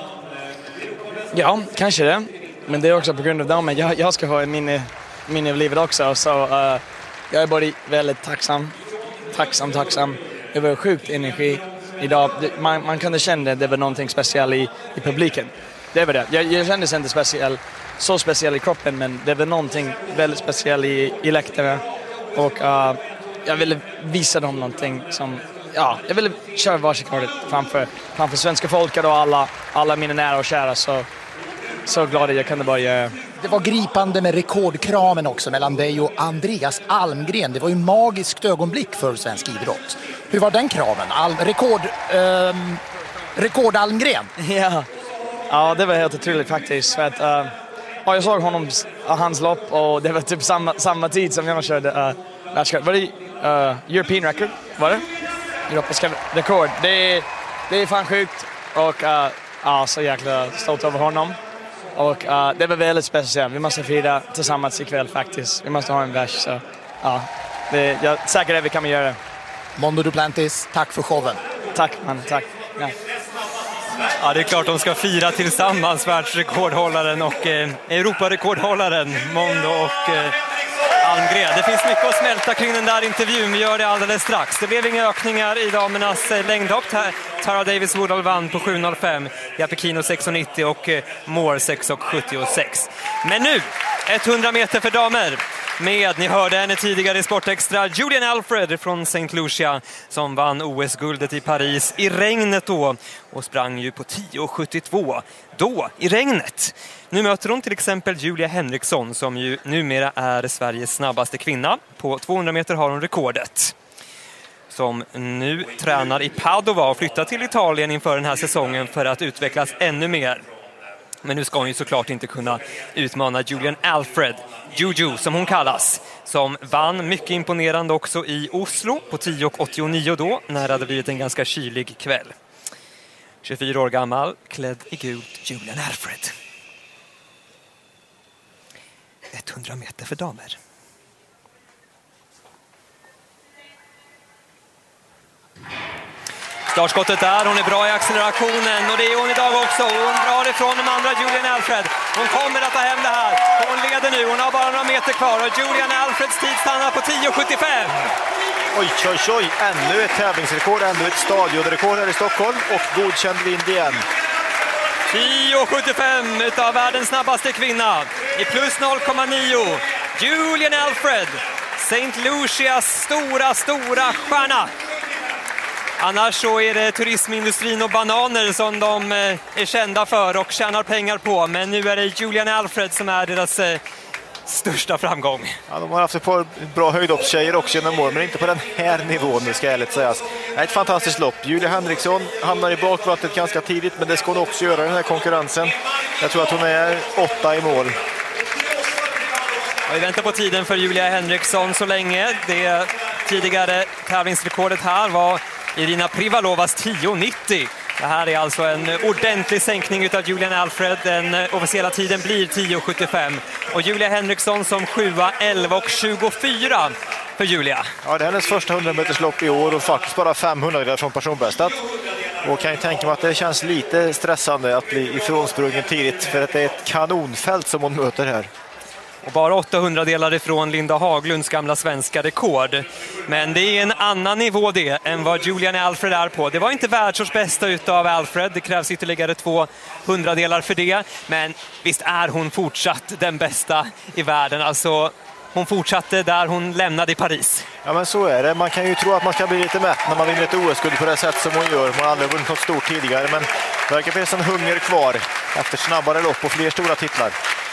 Ja, kanske det. Men det är också på grund av dem. Jag, jag ska ha ett minne, minne av livet också. Så uh, jag är bara väldigt tacksam. Tacksam, tacksam. Det var sjukt energi idag. Man, man kunde känna att det var någonting speciellt i, i publiken. Det var det. Jag, jag kände sig inte speciell. Så speciell i kroppen, men det var någonting väldigt speciellt i, i läktarna och uh, jag ville visa dem någonting som, ja, jag ville köra världsrekordet framför, framför svenska folket och alla, alla mina nära och kära, så, så glad att jag kunde bara göra. Det var gripande med rekordkramen också mellan dig och Andreas Almgren. Det var ju ett magiskt ögonblick för svensk idrott. Hur var den kramen? Al- rekord, um, rekord Almgren? Ja. ja, det var helt otroligt faktiskt. För att, uh, Ja, jag såg honom, hans lopp och det var typ samma, samma tid som jag körde. Uh, var det uh, European record? Var det? Europeiska rekord. Det, det är fan sjukt och uh, ja, så jäkla stolt över honom. Och uh, det var väldigt speciellt. Vi måste fira tillsammans ikväll faktiskt. Vi måste ha en vers. Så, uh, det, jag är säker att vi kan göra det. Mondo Duplantis, tack för showen. Tack man, tack. Ja. Ja, det är klart de ska fira tillsammans, världsrekordhållaren och eh, Europarekordhållaren Mondo och eh, Almgren. Det finns mycket att smälta kring den där intervjun, vi gör det alldeles strax. Det blev inga ökningar i damernas eh, längdhopp. Tara Davis-Woodall vann på sju noll fem, Japekino sex nittio och eh, Moore sex sjuttiosex. Men nu, hundra meter för damer. Med, ni hörde henne tidigare i Sportextra, Julian Alfred från Saint Lucia som vann O S-guldet i Paris i regnet då och sprang ju på tio sjuttiotvå då i regnet. Nu möter hon till exempel Julia Henriksson som ju numera är Sveriges snabbaste kvinna. På tvåhundra meter har hon rekordet. Som nu tränar i Padova och flyttar till Italien inför den här säsongen för att utvecklas ännu mer. Men nu ska hon ju såklart inte kunna utmana Julian Alfred, Juju som hon kallas, som vann mycket imponerande också i Oslo på tio åttionio då, när det hade blivit en ganska kylig kväll. tjugofyra år gammal, klädd i gult, Julian Alfred. hundra meter för damer. Startskottet där, hon är bra i accelerationen och det är hon idag också. Hon drar ifrån de andra, Julian Alfred. Hon kommer att ta hem det här. Hon leder nu, hon har bara några meter kvar och Julian Alfreds tid stannar på tio komma sjuttiofem. Oj, oj, oj, ännu ett tävlingsrekord, ännu ett stadionrekord här i Stockholm och godkänd vind igen. tio komma sjuttiofem utav världens snabbaste kvinna i plus noll komma nio. Julian Alfred, Saint Lucias stora, stora stjärna. Annars så är det turismindustrin och bananer som de är kända för och tjänar pengar på. Men nu är det Julian Alfred som är deras eh, största framgång. Ja, de har haft ett par bra höjdhoppstjejer också genom år, men inte på den här nivån, nu ska ärligt sägas. Det är ett fantastiskt lopp. Julia Henriksson hamnar i bakvattnet ganska tidigt, men det ska hon också göra i den här konkurrensen. Jag tror att hon är åtta i mål. Och vi väntar på tiden för Julia Henriksson så länge. Det tidigare tävlingsrekordet här var Irina Privalovas tio nittio. Det här är alltså en ordentlig sänkning utav Julian Alfred. Den officiella tiden blir tio sjuttiofem. Och Julia Henriksson som sjua, elva och tjugofyra för Julia. Ja, det är hennes första hundra meters lopp i år och faktiskt bara femhundra från personbästat. Och kan ju tänka mig att det känns lite stressande att bli ifrånsprungen tidigt, för att det är ett kanonfält som hon möter här. Och bara åttahundra delar ifrån Linda Haglunds gamla svenska rekord. Men det är en annan nivå det än vad Julian Alfred är på. Det var inte världsårsbästa utav Alfred. Det krävs ytterligare tvåhundra delar för det. Men visst är hon fortsatt den bästa i världen. Alltså, hon fortsatte där hon lämnade i Paris. Ja, men så är det. Man kan ju tro att man ska bli lite mätt när man vinner ett O S-guld på det sätt som hon gör. Hon har aldrig vunnit något stort tidigare, men det verkar finnas en hunger kvar efter snabbare lopp och fler stora titlar.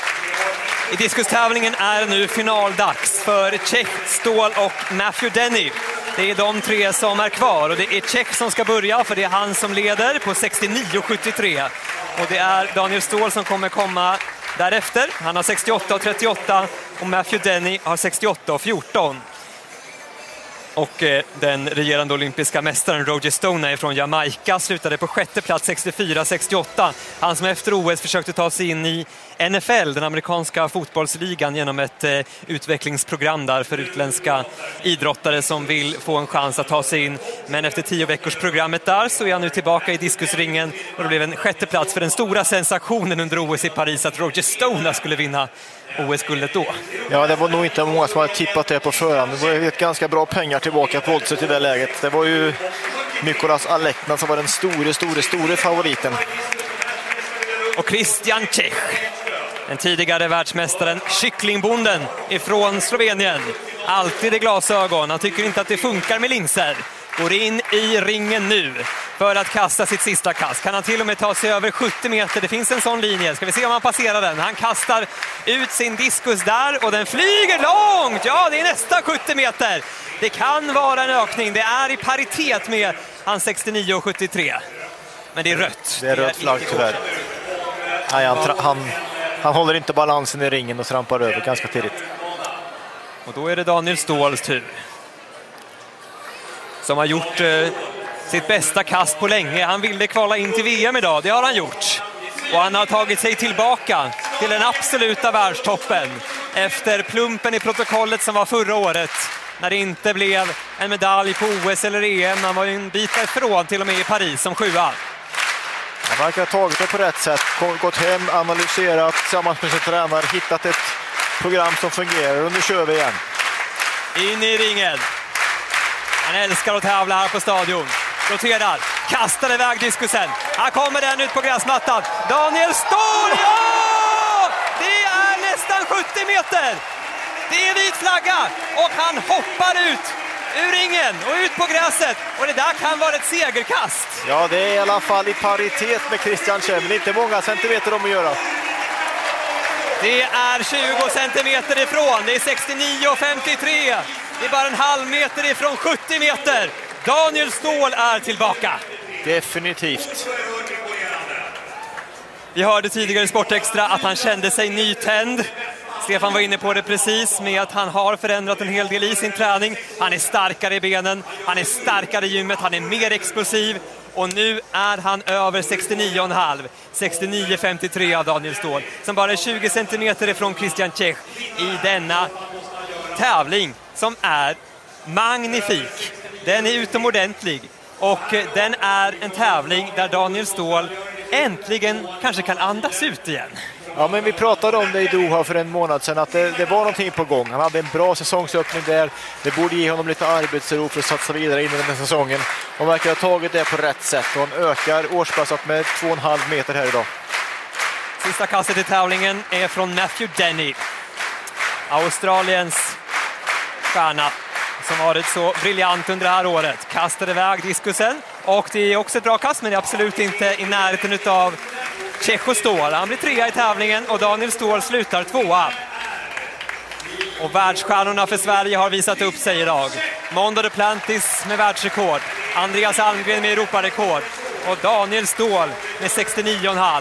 I diskustävlingen är nu finaldags för Czech, Ståhl och Matthew Denny. Det är de tre som är kvar och det är Czech som ska börja, för det är han som leder på sextionio sjuttiotre. Och det är Daniel Ståhl som kommer komma därefter. Han har sextioåtta trettioåtta och Matthew Denny har sextioåtta fjorton. Och eh, den regerande olympiska mästaren Roger Stoney från Jamaica slutade på sjätte plats sextiofyra sextioåtta. Han som efter O S försökte ta sig in i N F L, den amerikanska fotbollsligan, genom ett eh, utvecklingsprogram där för utländska idrottare som vill få en chans att ta sig in. Men efter tio veckors programmet där så är han nu tillbaka i diskusringen och det blev en sjätte plats för den stora sensationen under O S i Paris att Roger Stoney skulle vinna O S-guldet då. Ja, det var nog inte många som hade tippat det på förhand. Det var ju ett ganska bra pengar tillbaka på oddset i det läget. Det var ju Mikolas Alekna som var den store, store, store favoriten. Och Christian Čech, den tidigare världsmästaren, kycklingbonden ifrån Slovenien. Alltid i glasögon. Han tycker inte att det funkar med linser. Går in i ringen nu för att kasta sitt sista kast. Kan han till och med ta sig över sjuttio meter? Det finns en sån linje. Ska vi se om han passerar den. Han kastar ut sin diskus där och den flyger långt. Ja, det är nästan sjuttio meter. Det kan vara en ökning. Det är i paritet med hans sextionio sjuttiotre. Men det är rött. Det är rött flagg tyvärr. Nej, han, tra- han, han håller inte balansen i ringen och trampar över ganska tidigt. Och då är det Daniel Ståhls tur. Som har gjort eh, sitt bästa kast på länge. Han ville kvala in till V M idag, det har han gjort. Och han har tagit sig tillbaka till den absoluta världstoppen. Efter plumpen i protokollet som var förra året. När det inte blev en medalj på O S eller E M. Han var ju en bit ifrån till och med i Paris som sjua. Han verkar ha tagit det på rätt sätt. Gått hem, analyserat tillsammans med sin tränare. Hittat ett program som fungerar och nu kör vi igen. In i ringen. Han älskar att tävla här på stadion. Roterar, kastar iväg diskusen. Här kommer den ut på gräsmattan. Daniel Ståhl, ja! Det är nästan sjuttio meter. Det är vit flagga och han hoppar ut ur ringen och ut på gräset. Och det där kan vara ett segerkast. Ja, det är i alla fall i paritet med Christian Čech. Men inte många centimeter om att göra. Det är tjugo centimeter ifrån. Det är sextionio femtiotre. Det är bara en halv meter ifrån sjuttio meter. Daniel Ståhl är tillbaka. Definitivt. Vi hörde tidigare i Sportextra att han kände sig nytänd. Stefan var inne på det precis med att han har förändrat en hel del i sin träning. Han är starkare i benen, han är starkare i gymmet, han är mer explosiv. Och nu är han över sextionio komma fem. sextionio femtiotre av Daniel Ståhl. Som bara är tjugo centimeter ifrån Christian Čech i denna tävling som är magnifik. Den är utomordentlig. Och den är en tävling där Daniel Ståhl äntligen kanske kan andas ut igen. Ja, men vi pratade om det i Doha för en månad sedan att det, det var någonting på gång. Han hade en bra säsongsöppning där. Det borde ge honom lite arbetsro för att satsa vidare in i den här säsongen. Och verkar ha tagit det på rätt sätt. Och han ökar årspasset med två och en halv meter här idag. Sista kastet i tävlingen är från Matthew Denny. Australiens stjärna som varit så briljant under det här året. Kastade iväg diskusen. Och det är också ett bra kast, men det är absolut inte i närheten av Tjecho Ståhl. Han blir trea i tävlingen och Daniel Ståhl slutar tvåa. Och världsstjärnorna för Sverige har visat upp sig idag. Mondo Duplantis med världsrekord. Andreas Almgren med Europarekord. Och Daniel Ståhl med sextionio komma fem.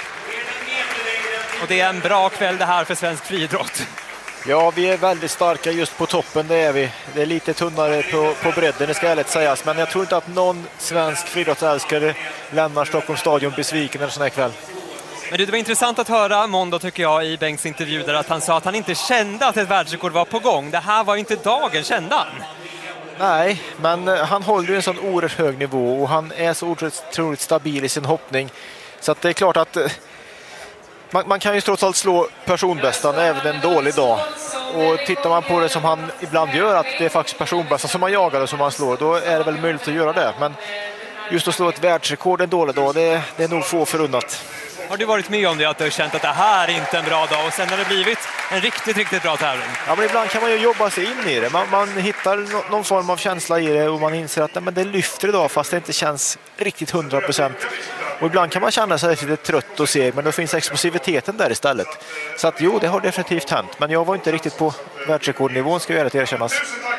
Och det är en bra kväll det här för svensk friidrott. Ja, vi är väldigt starka just på toppen, det är vi. Det är lite tunnare på, på bredden, det ska ärligt sägas. Men jag tror inte att någon svensk friidrottsälskare lämnar Stockholms stadion besviken en sån här kväll. Men det var intressant att höra Mondo, tycker jag, i Bengts intervju där att han sa att han inte kände att ett världsrekord var på gång. Det här var inte dagen, kände han? Nej, men han håller ju en sån oerhört hög nivå och han är så otroligt stabil i sin hoppning. Så att det är klart att man, man kan ju trots allt slå personbästan även en dålig dag. Och tittar man på det som han ibland gör, att det är faktiskt personbästan som man jagar och som man slår, då är det väl möjligt att göra det. Men just att slå ett världsrekord en dålig dag, det, det är nog få förunnat. Har du varit med om det, att du har känt att det här är inte en bra dag och sen har det blivit en riktigt, riktigt bra tävling? Ja, men ibland kan man ju jobba sig in i det. Man, man hittar no, någon form av känsla i det och man inser att nej, men det lyfter idag fast det inte känns riktigt hundra procent. Och ibland kan man känna sig lite trött och seg, men då finns explosiviteten där istället. Så att jo, det har definitivt hänt. Men jag var inte riktigt på världsrekordnivån, ska jag göra det erkännas.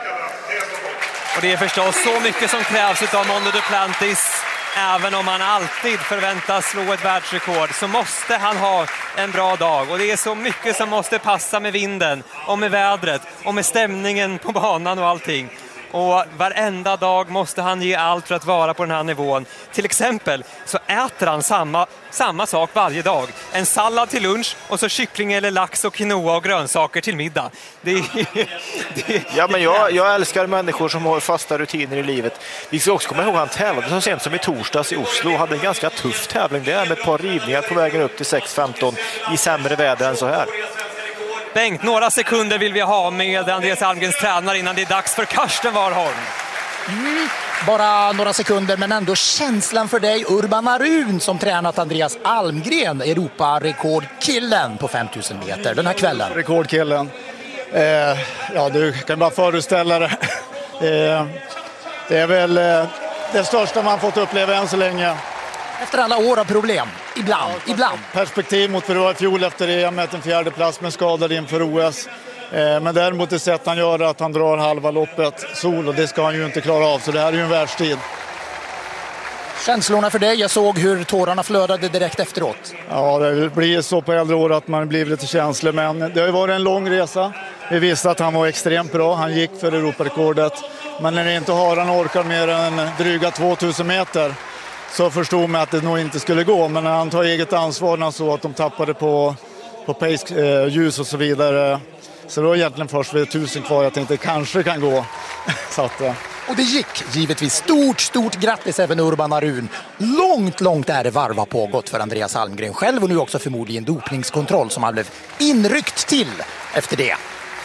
Och det är förstås så mycket som krävs av Mondo Duplantis. Även om han alltid förväntas slå ett världsrekord så måste han ha en bra dag. Och det är så mycket som måste passa med vinden och med vädret och med stämningen på banan och allting. Och varenda dag måste han ge allt för att vara på den här nivån. Till exempel så äter han samma, samma sak varje dag. En sallad till lunch och så kyckling eller lax och quinoa och grönsaker till middag. Det är, det, ja, men jag, jag älskar människor som har fasta rutiner i livet. Vi ska också komma ihåg att han tävlade så sent som i torsdags i Oslo och hade en ganska tuff tävling där med ett par rivningar på vägen upp till sex femton i sämre väder än så här. Bengt, några sekunder vill vi ha med Andreas Almgrens tränare innan det är dags för Karsten Warholm. Mm, bara några sekunder, men ändå känslan för dig, Urban Arun, som tränat Andreas Almgren, Europarekordkillen på femtusen meter den här kvällen. Rekordkillen. Eh, ja, du kan bara föreställa dig. Eh, det är väl eh, det största man fått uppleva än så länge. Efter alla år av problem, ibland, ja, ibland. Perspektiv mot för det var i fjol efter E M, en fjärde plats men skadad inför O S. Eh, men däremot det sätt han gör att han drar halva loppet sol och det ska han ju inte klara av, så det här är ju en världstid. Känslorna för dig, jag såg hur tårarna flödade direkt efteråt. Ja, det blir så på äldre år att man blir lite känslig, men det har ju varit en lång resa. Vi visste att han var extremt bra, han gick för Europarekordet. Men när inte har han orkar mer än dryga tvåtusen meter så förstod man att det nog inte skulle gå. Men när han tar eget ansvar, när så att de tappade på, på pace, eh, ljus och så vidare. Så det var egentligen först vid tusen kvar jag tänkte kanske kan gå. så att, eh. Och det gick givetvis. Stort, stort grattis även Urban Arun. Långt, långt är det varv har pågått för Andreas Almgren själv och nu också förmodligen dopningskontroll som han blev inryckt till efter det.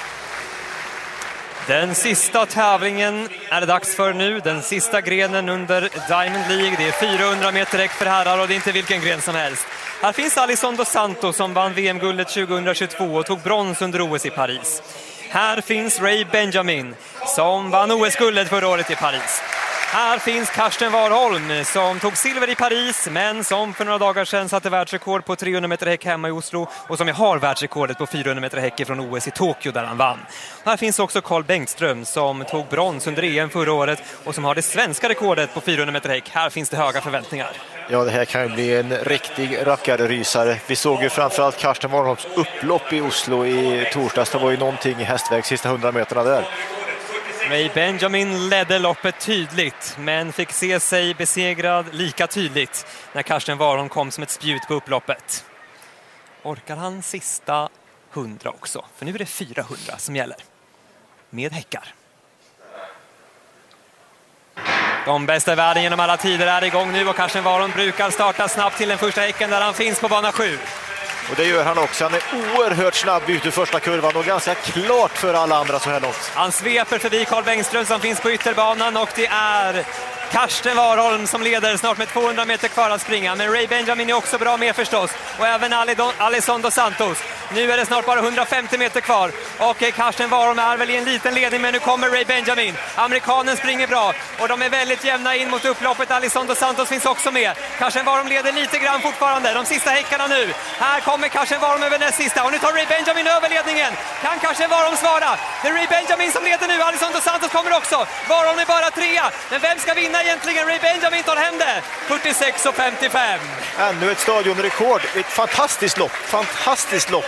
Den sista tävlingen är det dags för nu. Den sista grenen under Diamond League. Det är fyrahundra meter räck för herrar och det är inte vilken gren som helst. Här finns Alisson dos Santos som vann V M-guldet tjugohundratjugotvå och tog brons under O S i Paris. Här finns Ray Benjamin som vann O S-guldet förra året i Paris. Här finns Karsten Warholm som tog silver i Paris men som för några dagar sedan satte världsrekord på trehundra meter häck hemma i Oslo och som har världsrekordet på fyrahundra meter häck från O S i Tokyo där han vann. Här finns också Carl Bengtström som tog brons under E M förra året och som har det svenska rekordet på fyrahundra meter häck. Här finns det höga förväntningar. Ja, det här kan ju bli en riktig rackarrysare. Vi såg ju framförallt Karsten Warholms upplopp i Oslo i torsdags. Det var ju någonting i hästväg sista hundra meterna där. Ray Benjamin ledde loppet tydligt men fick se sig besegrad lika tydligt när Karsten Warholm kom som ett spjut på upploppet. Orkar han sista hundra också? För nu är det fyrahundra som gäller. Med häckar. De bästa i världen genom alla tider är igång nu och Karsten Warholm brukar starta snabbt till den första häcken där han finns på bana sju. Och det gör han också. Han är oerhört snabb ut ur första kurvan och ganska klart för alla andra så här långt. Han sveper förbi Carl Bengström som finns på ytterbanan och det är Karsten Warholm som leder snart med tvåhundra meter kvar att springa. Men Ray Benjamin är också bra med förstås. Och även Alisson dos Santos. Nu är det snart bara hundrafemtio meter kvar. Och Karsten Warholm är väl i en liten ledning, men nu kommer Ray Benjamin. Amerikanen springer bra och de är väldigt jämna in mot upploppet. Alisson dos Santos finns också med. Karsten Warholm leder lite grann fortfarande. De sista häckarna nu. Här kommer Karsten Warholm över näst sista. Och nu tar Ray Benjamin över ledningen. Kan Karsten Warholm svara? Det är Ray Benjamin som leder nu. Alisson dos Santos kommer också. Warholm är bara trea. Men vem ska vinna egentligen? Ray Benjamin tar hem det. fyrtiosex och femtiofem. Ännu ett stadionrekord. Ett fantastiskt lopp. Fantastiskt lopp.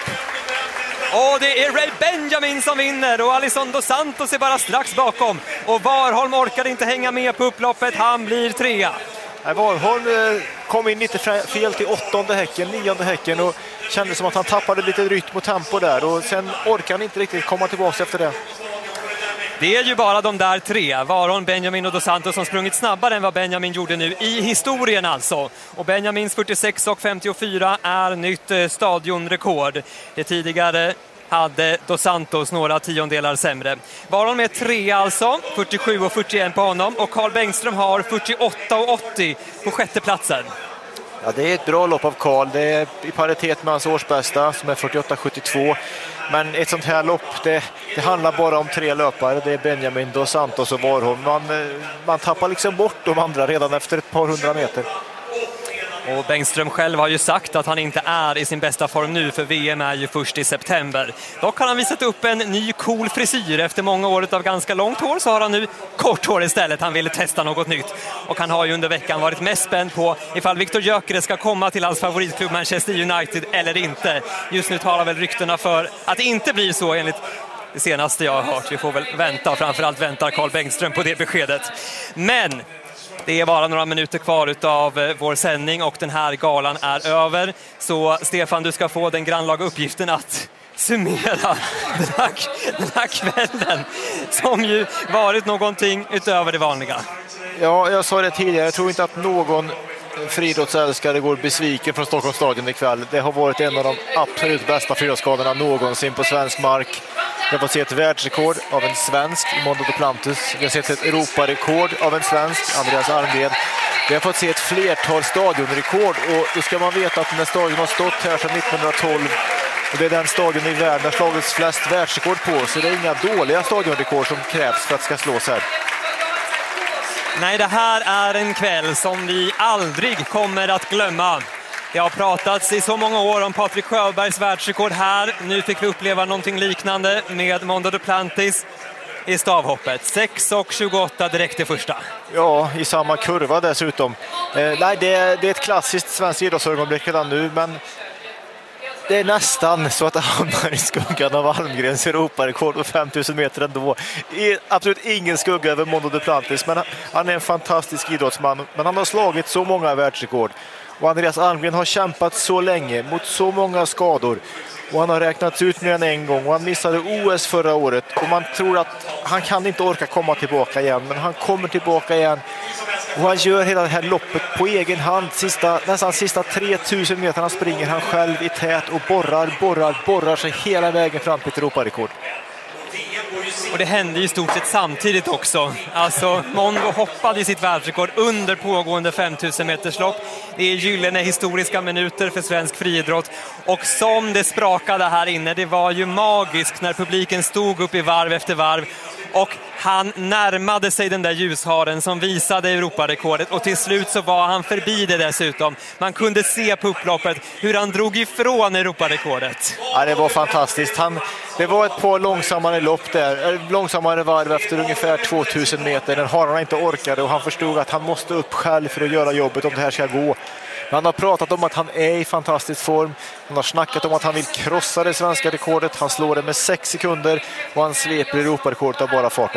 Och det är Ray Benjamin som vinner och Alisson dos Santos är bara strax bakom. Och Warholm orkar inte hänga med på upploppet. Han blir trea. Warholm kom in lite fel till åttonde häcken, nionde häcken och kände som att han tappade lite rytm och tempo där. Och sen orkar han inte riktigt komma tillbaka efter det. Det är ju bara de där tre, Warholm, Benjamin och dos Santos, som sprungit snabbare än vad Benjamin gjorde nu i historien alltså. Och Benjamins fyrtiosex och femtiofyra är nytt stadionrekord. Det tidigare hade dos Santos några tiondelar sämre. Warholm är tre alltså, fyrtiosju och fyrtioen på honom. Och Carl Bengström har fyrtioåtta och åttio på sjätte platsen. Ja, det är ett bra lopp av Carl. Det är i paritet med hans årsbästa som är fyrtioåtta sjuttiotvå. Men ett sånt här lopp, det, det handlar bara om tre löpare. Det är Benjamin, dos Santos och Warholm. Man, man tappar liksom bort de andra redan efter ett par hundra meter. Och Bengström själv har ju sagt att han inte är i sin bästa form nu, för V M är ju först i september. Dock har han visat upp en ny cool frisyr. Efter många år av ganska långt hår så har han nu kort hår istället. Han ville testa något nytt. Och han har ju under veckan varit mest spänd på ifall Viktor Gyökeres ska komma till hans favoritklubb Manchester United eller inte. Just nu talar väl ryktena för att det inte blir så enligt det senaste jag har hört. Vi får väl vänta, framförallt väntar Carl Bengström på det beskedet. Men det är bara några minuter kvar av vår sändning och den här galan är över. Så Stefan, du ska få den grannlaga uppgiften att summera den här, den här kvällen som ju varit någonting utöver det vanliga. Ja, jag sa det tidigare. Jag tror inte att någon friidrottsälskare går besviken från Stockholms stadion ikväll. Det har varit en av de absolut bästa friidrottsskadorna någonsin på svensk mark. Vi har fått se ett världsrekord av en svensk i Mondo Duplantis. Vi har sett ett Europarekord av en svensk, Andreas Almgren. Vi har fått se ett flertal stadionrekord och då ska man veta att den här stadion har stått här sedan nittonhundratolv och det är den stadion i världen där slagits flest världsrekord på, så det är inga dåliga stadionrekord som krävs för att det ska slås här. Nej, det här är en kväll som vi aldrig kommer att glömma. Det har pratats i så många år om Patrik Sjöbergs världsrekord här. Nu fick vi uppleva någonting liknande med Mondo Duplantis i stavhoppet. sex och tjugoåtta direkt i första. Ja, i samma kurva dessutom. Eh, nej, det är, det är ett klassiskt svenskt idrottsögonblick redan nu, men det är nästan så att det hamnar i skuggan av Almgrens Europarekord på femtusen meter ändå. I absolut ingen skugga över Mondo Duplantis, men han är en fantastisk idrottsman. Men han har slagit så många världsrekord. Och Andreas Almgren har kämpat så länge mot så många skador. Och han har räknats ut mer än en gång och han missade O S förra året. Och man tror att han kan inte orka komma tillbaka igen, men han kommer tillbaka igen. Och han gör hela det här loppet på egen hand. Sista, nästan sista tre tusen meterna springer han själv i tät och borrar, borrar, borrar sig hela vägen fram till ett Europarekord. Och det hände ju stort sett samtidigt också. Alltså, Mondo hoppade i sitt världsrekord under pågående femtusen meters lopp. Det är gyllene historiska minuter för svensk friidrott. Och som det sprakade här inne, det var ju magiskt när publiken stod upp i varv efter varv. Och han närmade sig den där ljusharen som visade Europarekordet. Och till slut så var han förbi det dessutom. Man kunde se på upploppet hur han drog ifrån Europarekordet. Ja, det var fantastiskt. Han, det var ett par långsammare lopp där. Långsammare varv efter ungefär tvåtusen meter. Den hararna inte orkade och han förstod att han måste upp själv för att göra jobbet om det här ska gå. Han har pratat om att han är i fantastisk form. Han har snackat om att han vill krossa det svenska rekordet. Han slår det med sex sekunder och han sveper Europarekordet av bara farten.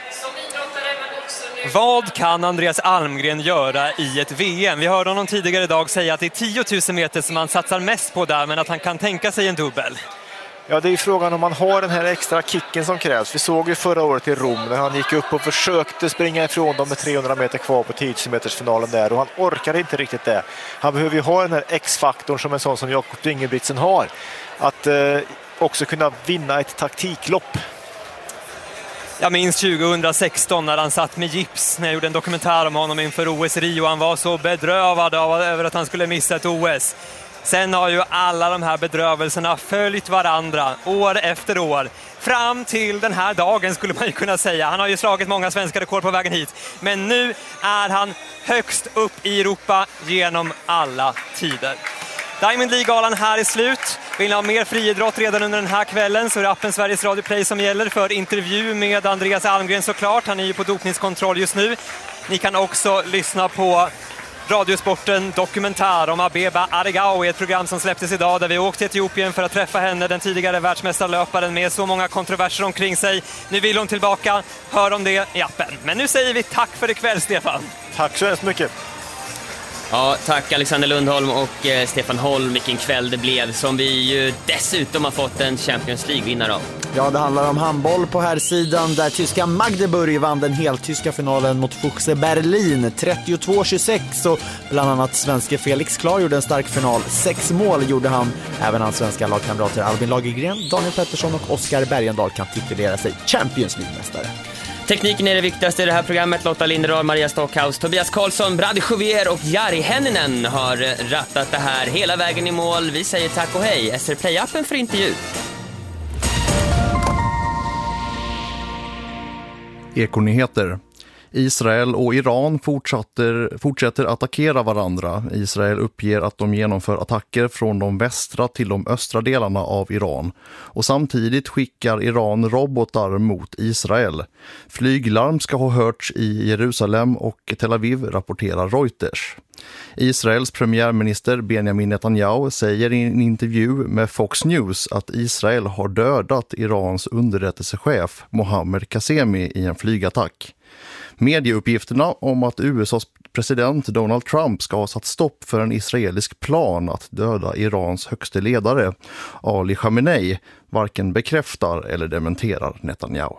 Vad kan Andreas Almgren göra i ett V M? Vi hörde honom tidigare idag säga att det är tio tusen meter som han satsar mest på där, men att han kan tänka sig en dubbel. Ja, det är ju frågan om man har den här extra kicken som krävs. Vi såg ju förra året i Rom när han gick upp och försökte springa ifrån dem med trehundra meter kvar på tio-metersfinalen där, och han orkade inte riktigt det. Han behöver ju ha den här X-faktorn som en sån som Jakob Ingebrigtsen har. Att eh, också kunna vinna ett taktiklopp. Jag minns tjugohundrasexton när han satt med gips när jag gjorde en dokumentär om honom inför O S Rio. Han var så bedrövad av, över att han skulle missa ett O S. Sen har ju alla de här bedrövelserna följt varandra år efter år. Fram till den här dagen skulle man ju kunna säga. Han har ju slagit många svenska rekord på vägen hit. Men nu är han högst upp i Europa genom alla tider. Diamond League-galan här är slut. Vill ni ha mer friidrott redan under den här kvällen så är det appen Sveriges Radio Play som gäller för intervju med Andreas Almgren såklart. Han är ju på dopningskontroll just nu. Ni kan också lyssna på Radiosporten dokumentär om Abeba Aregawi, ett program som släpptes idag där vi åkte till Etiopien för att träffa henne, den tidigare världsmästarlöparen med så många kontroverser omkring sig. Nu vill hon tillbaka, hör om det i appen. Men nu säger vi tack för ikväll, Stefan. Tack så hemskt mycket. Ja, tack Alexander Lundholm och eh, Stefan Holm. Vilken kväll det blev, som vi ju dessutom har fått en Champions League-vinnare av. Ja, det handlar om handboll på här sidan där tyska Magdeburg vann den heltyska finalen mot Fuchse Berlin trettiotvå tjugosex, och bland annat svenske Felix Klar gjorde en stark final. Sex mål gjorde han. Även hans svenska lagkamrater Albin Lagergren, Daniel Pettersson och Oskar Bergendahl kan titulera sig Champions League-mästare. Tekniken är det viktigaste i det här programmet. Lotta Linderdahl, Maria Stockhaus, Tobias Karlsson, Brady Jouvier och Jari Henninen har rattat det här hela vägen i mål. Vi säger tack och hej. S R Play-appen för intervju. Ekonyheter. Israel och Iran fortsätter, fortsätter attackera varandra. Israel uppger att de genomför attacker från de västra till de östra delarna av Iran. Och samtidigt skickar Iran robotar mot Israel. Flyglarm ska ha hörts i Jerusalem och Tel Aviv, rapporterar Reuters. Israels premiärminister Benjamin Netanyahu säger i en intervju med Fox News att Israel har dödat Irans underrättelsechef Mohammed Qasemi i en flygattack. Medieuppgifterna om att U S A:s president Donald Trump ska ha satt stopp för en israelisk plan att döda Irans högste ledare Ali Khamenei varken bekräftar eller dementerar Netanyahu.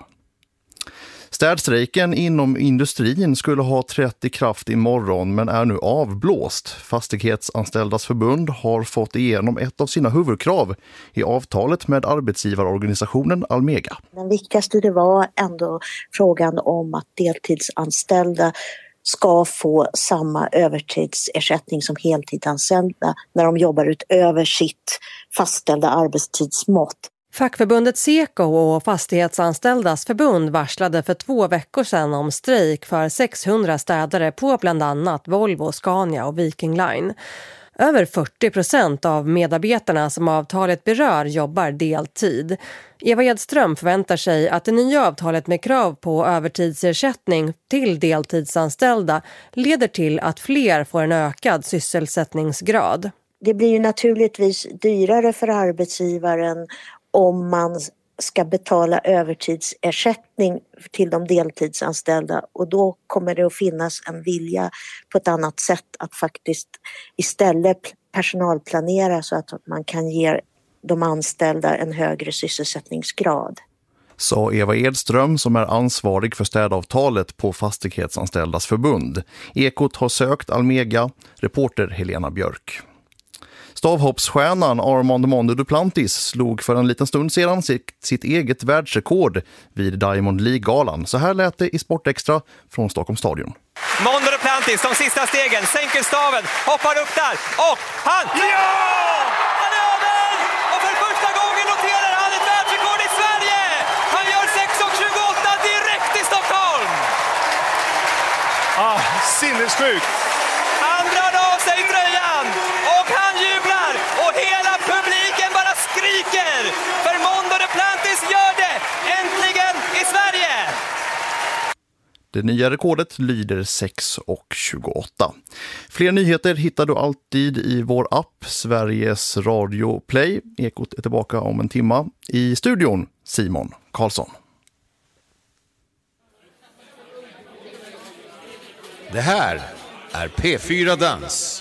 Städstrejken inom industrin skulle ha trätt i kraft imorgon men är nu avblåst. Fastighetsanställdas förbund har fått igenom ett av sina huvudkrav i avtalet med arbetsgivarorganisationen Almega. Den viktigaste det var ändå frågan om att deltidsanställda ska få samma övertidsersättning som heltidsanställda när de jobbar utöver sitt fastställda arbetstidsmått. Fackförbundet Seko och Fastighetsanställdas förbund varslade för två veckor sedan om strejk för sexhundra städare på bland annat Volvo, Scania och Viking Line. Över fyrtio procent av medarbetarna som avtalet berör jobbar deltid. Eva Edström förväntar sig att det nya avtalet med krav på övertidsersättning till deltidsanställda leder till att fler får en ökad sysselsättningsgrad. Det blir ju naturligtvis dyrare för arbetsgivaren om man ska betala övertidsersättning till de deltidsanställda, och då kommer det att finnas en vilja på ett annat sätt att faktiskt istället personalplanera så att man kan ge de anställda en högre sysselsättningsgrad. Sa Eva Edström som är ansvarig för städavtalet på Fastighetsanställdas förbund. Ekot har sökt Almega, reporter Helena Björk. Stavhoppsstjärnan Armand Mondo Duplantis slog för en liten stund sedan sitt, sitt eget världsrekord vid Diamond League-galan. Så här lät det i Sportextra från Stockholms stadion. Mondo Duplantis, de sista stegen, sänker staven, hoppar upp där och han... Ja! Han är över! Och för första gången noterar han ett världsrekord i Sverige! Han gör sex tjugoåtta direkt i Stockholm! Ah, sinnessjukt! Han drar av sig tröjan och han jublar och hela publiken bara skriker, för Mondo Duplantis gör det äntligen i Sverige! Det nya rekordet lyder sex tjugoåtta. Fler nyheter hittar du alltid i vår app Sveriges Radio Play. Ekot är tillbaka om en timma. I studion Simon Karlsson. Det här är P fyra Dans.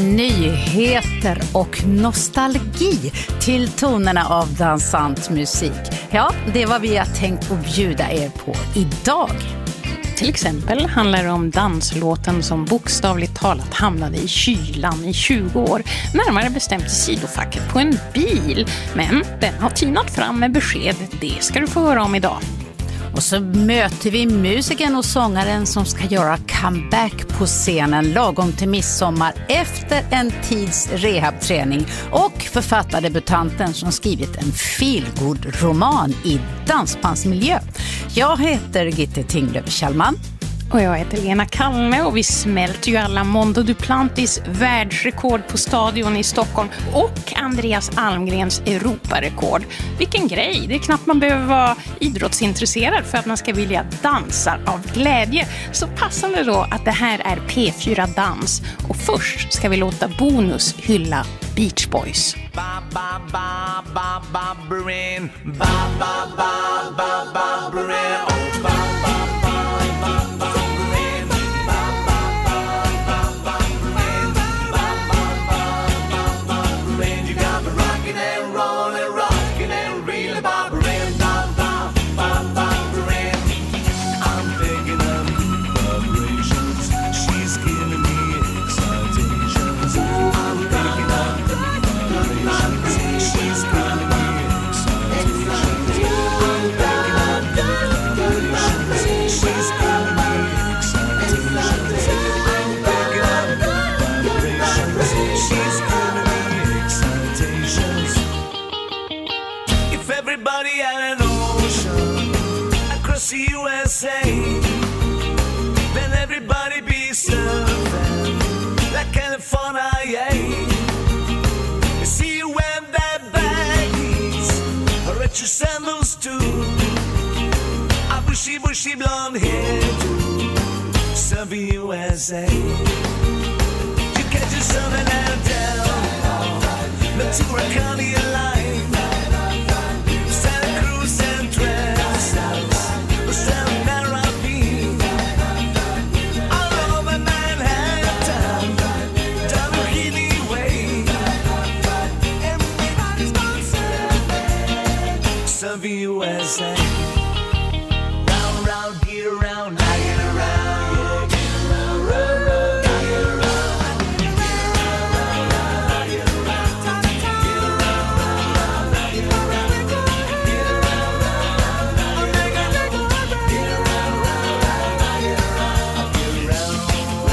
Nyheter och nostalgi till tonerna av dansant musik. Ja, det är vad vi har tänkt att bjuda er på idag. Till exempel handlar det om danslåten som bokstavligt talat hamnade i kylan i tjugo år, närmare bestämt i sidofacket på en bil. Men den har tinat fram med besked, det ska du få höra om idag. Och så möter vi musikern och sångaren som ska göra comeback på scenen lagom till midsommar efter en tids rehabträning, och författardebutanten som skrivit en feelgood-roman i dansbandsmiljö. Jag heter Gitte Tinglöf-Kjellman. Och jag heter Lena Kallne, och vi smälter ju alla Mondo Duplantis världsrekord på stadion i Stockholm och Andreas Almgrens Europarekord. Vilken grej! Det är knappt man behöver vara idrottsintresserad för att man ska vilja dansa av glädje. Så passande då att det här är P fyra Dans. Och först ska vi låta Bonus hylla Beach Boys. U S A, then everybody be surfing like California, yeah. You see you wear that baggies, or at your sandals too, a bushy, bushy blonde hair too, surfing U S A. You catch yourself in down, the Ventura County line, Santa Cruz and Trans. U S A. Round, round, get around, I get around, yeah, get around, round, round, I get around, get around, round, I get around, get around, round, I get around, get around, round, I get around, get around, round, I get around, get around,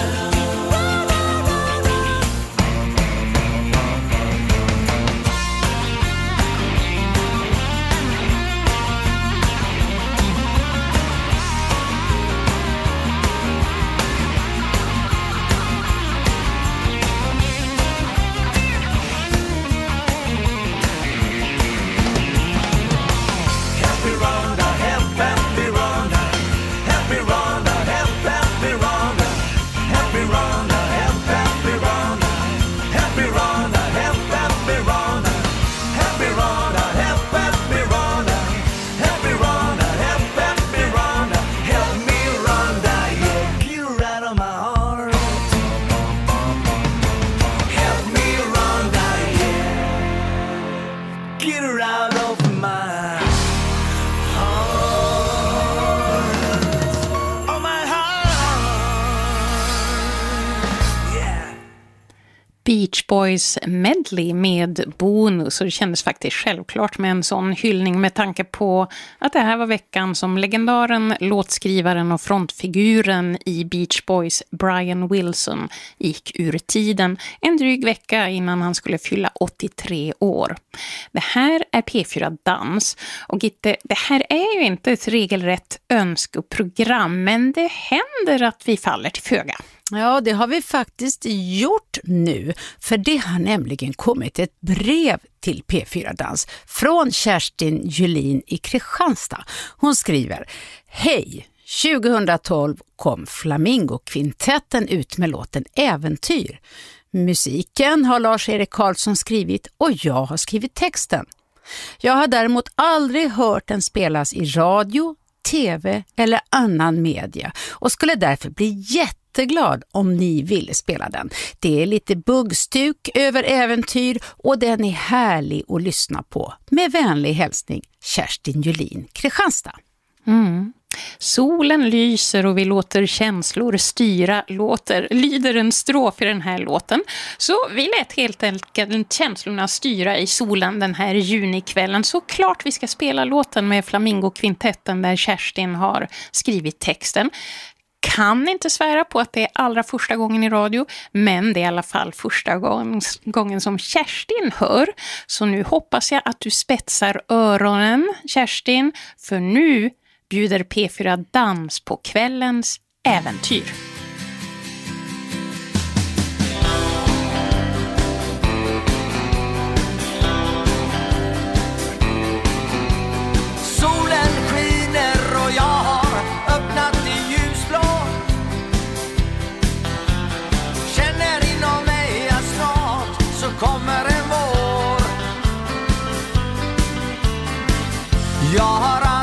Beach Boys medley med Bonus, och det kändes faktiskt självklart med en sån hyllning med tanke på att det här var veckan som legendaren, låtskrivaren och frontfiguren i Beach Boys, Brian Wilson, gick ur tiden en dryg vecka innan han skulle fylla åttiotre år. Det här är P fyra Dans, och Gitte, det här är ju inte ett regelrätt önskeprogram, men det händer att vi faller till föga. Ja, det har vi faktiskt gjort nu, för det har nämligen kommit ett brev till P fyra Dans från Kerstin Julin i Kristianstad. Hon skriver: Hej! tjugohundratolv kom Flamingo-kvintetten ut med låten Äventyr. Musiken har Lars-Erik Karlsson skrivit och jag har skrivit texten. Jag har däremot aldrig hört den spelas i radio, tv eller annan media och skulle därför bli jätte jätteglad om ni vill spela den. Det är lite buggstuk över äventyr och den är härlig att lyssna på. Med vänlig hälsning, Kerstin Julin, Kristianstad. Mm. Solen lyser och vi låter känslor styra, låter, lyder en strof i den här låten. Så vi lät helt enkelt känslorna styra i solen den här junikvällen. Så klart vi ska spela låten med Flamingo-kvintetten där Kerstin har skrivit texten. Kan inte svära på att det är allra första gången i radio, men det är i alla fall första gången, gången som Kerstin hör. Så nu hoppas jag att du spetsar öronen, Kerstin, för nu bjuder P fyra Dans på kvällens äventyr. Solen skiner och jag har öppnat det ljusblå. Känner inom mig att snart så kommer en vår. Jag har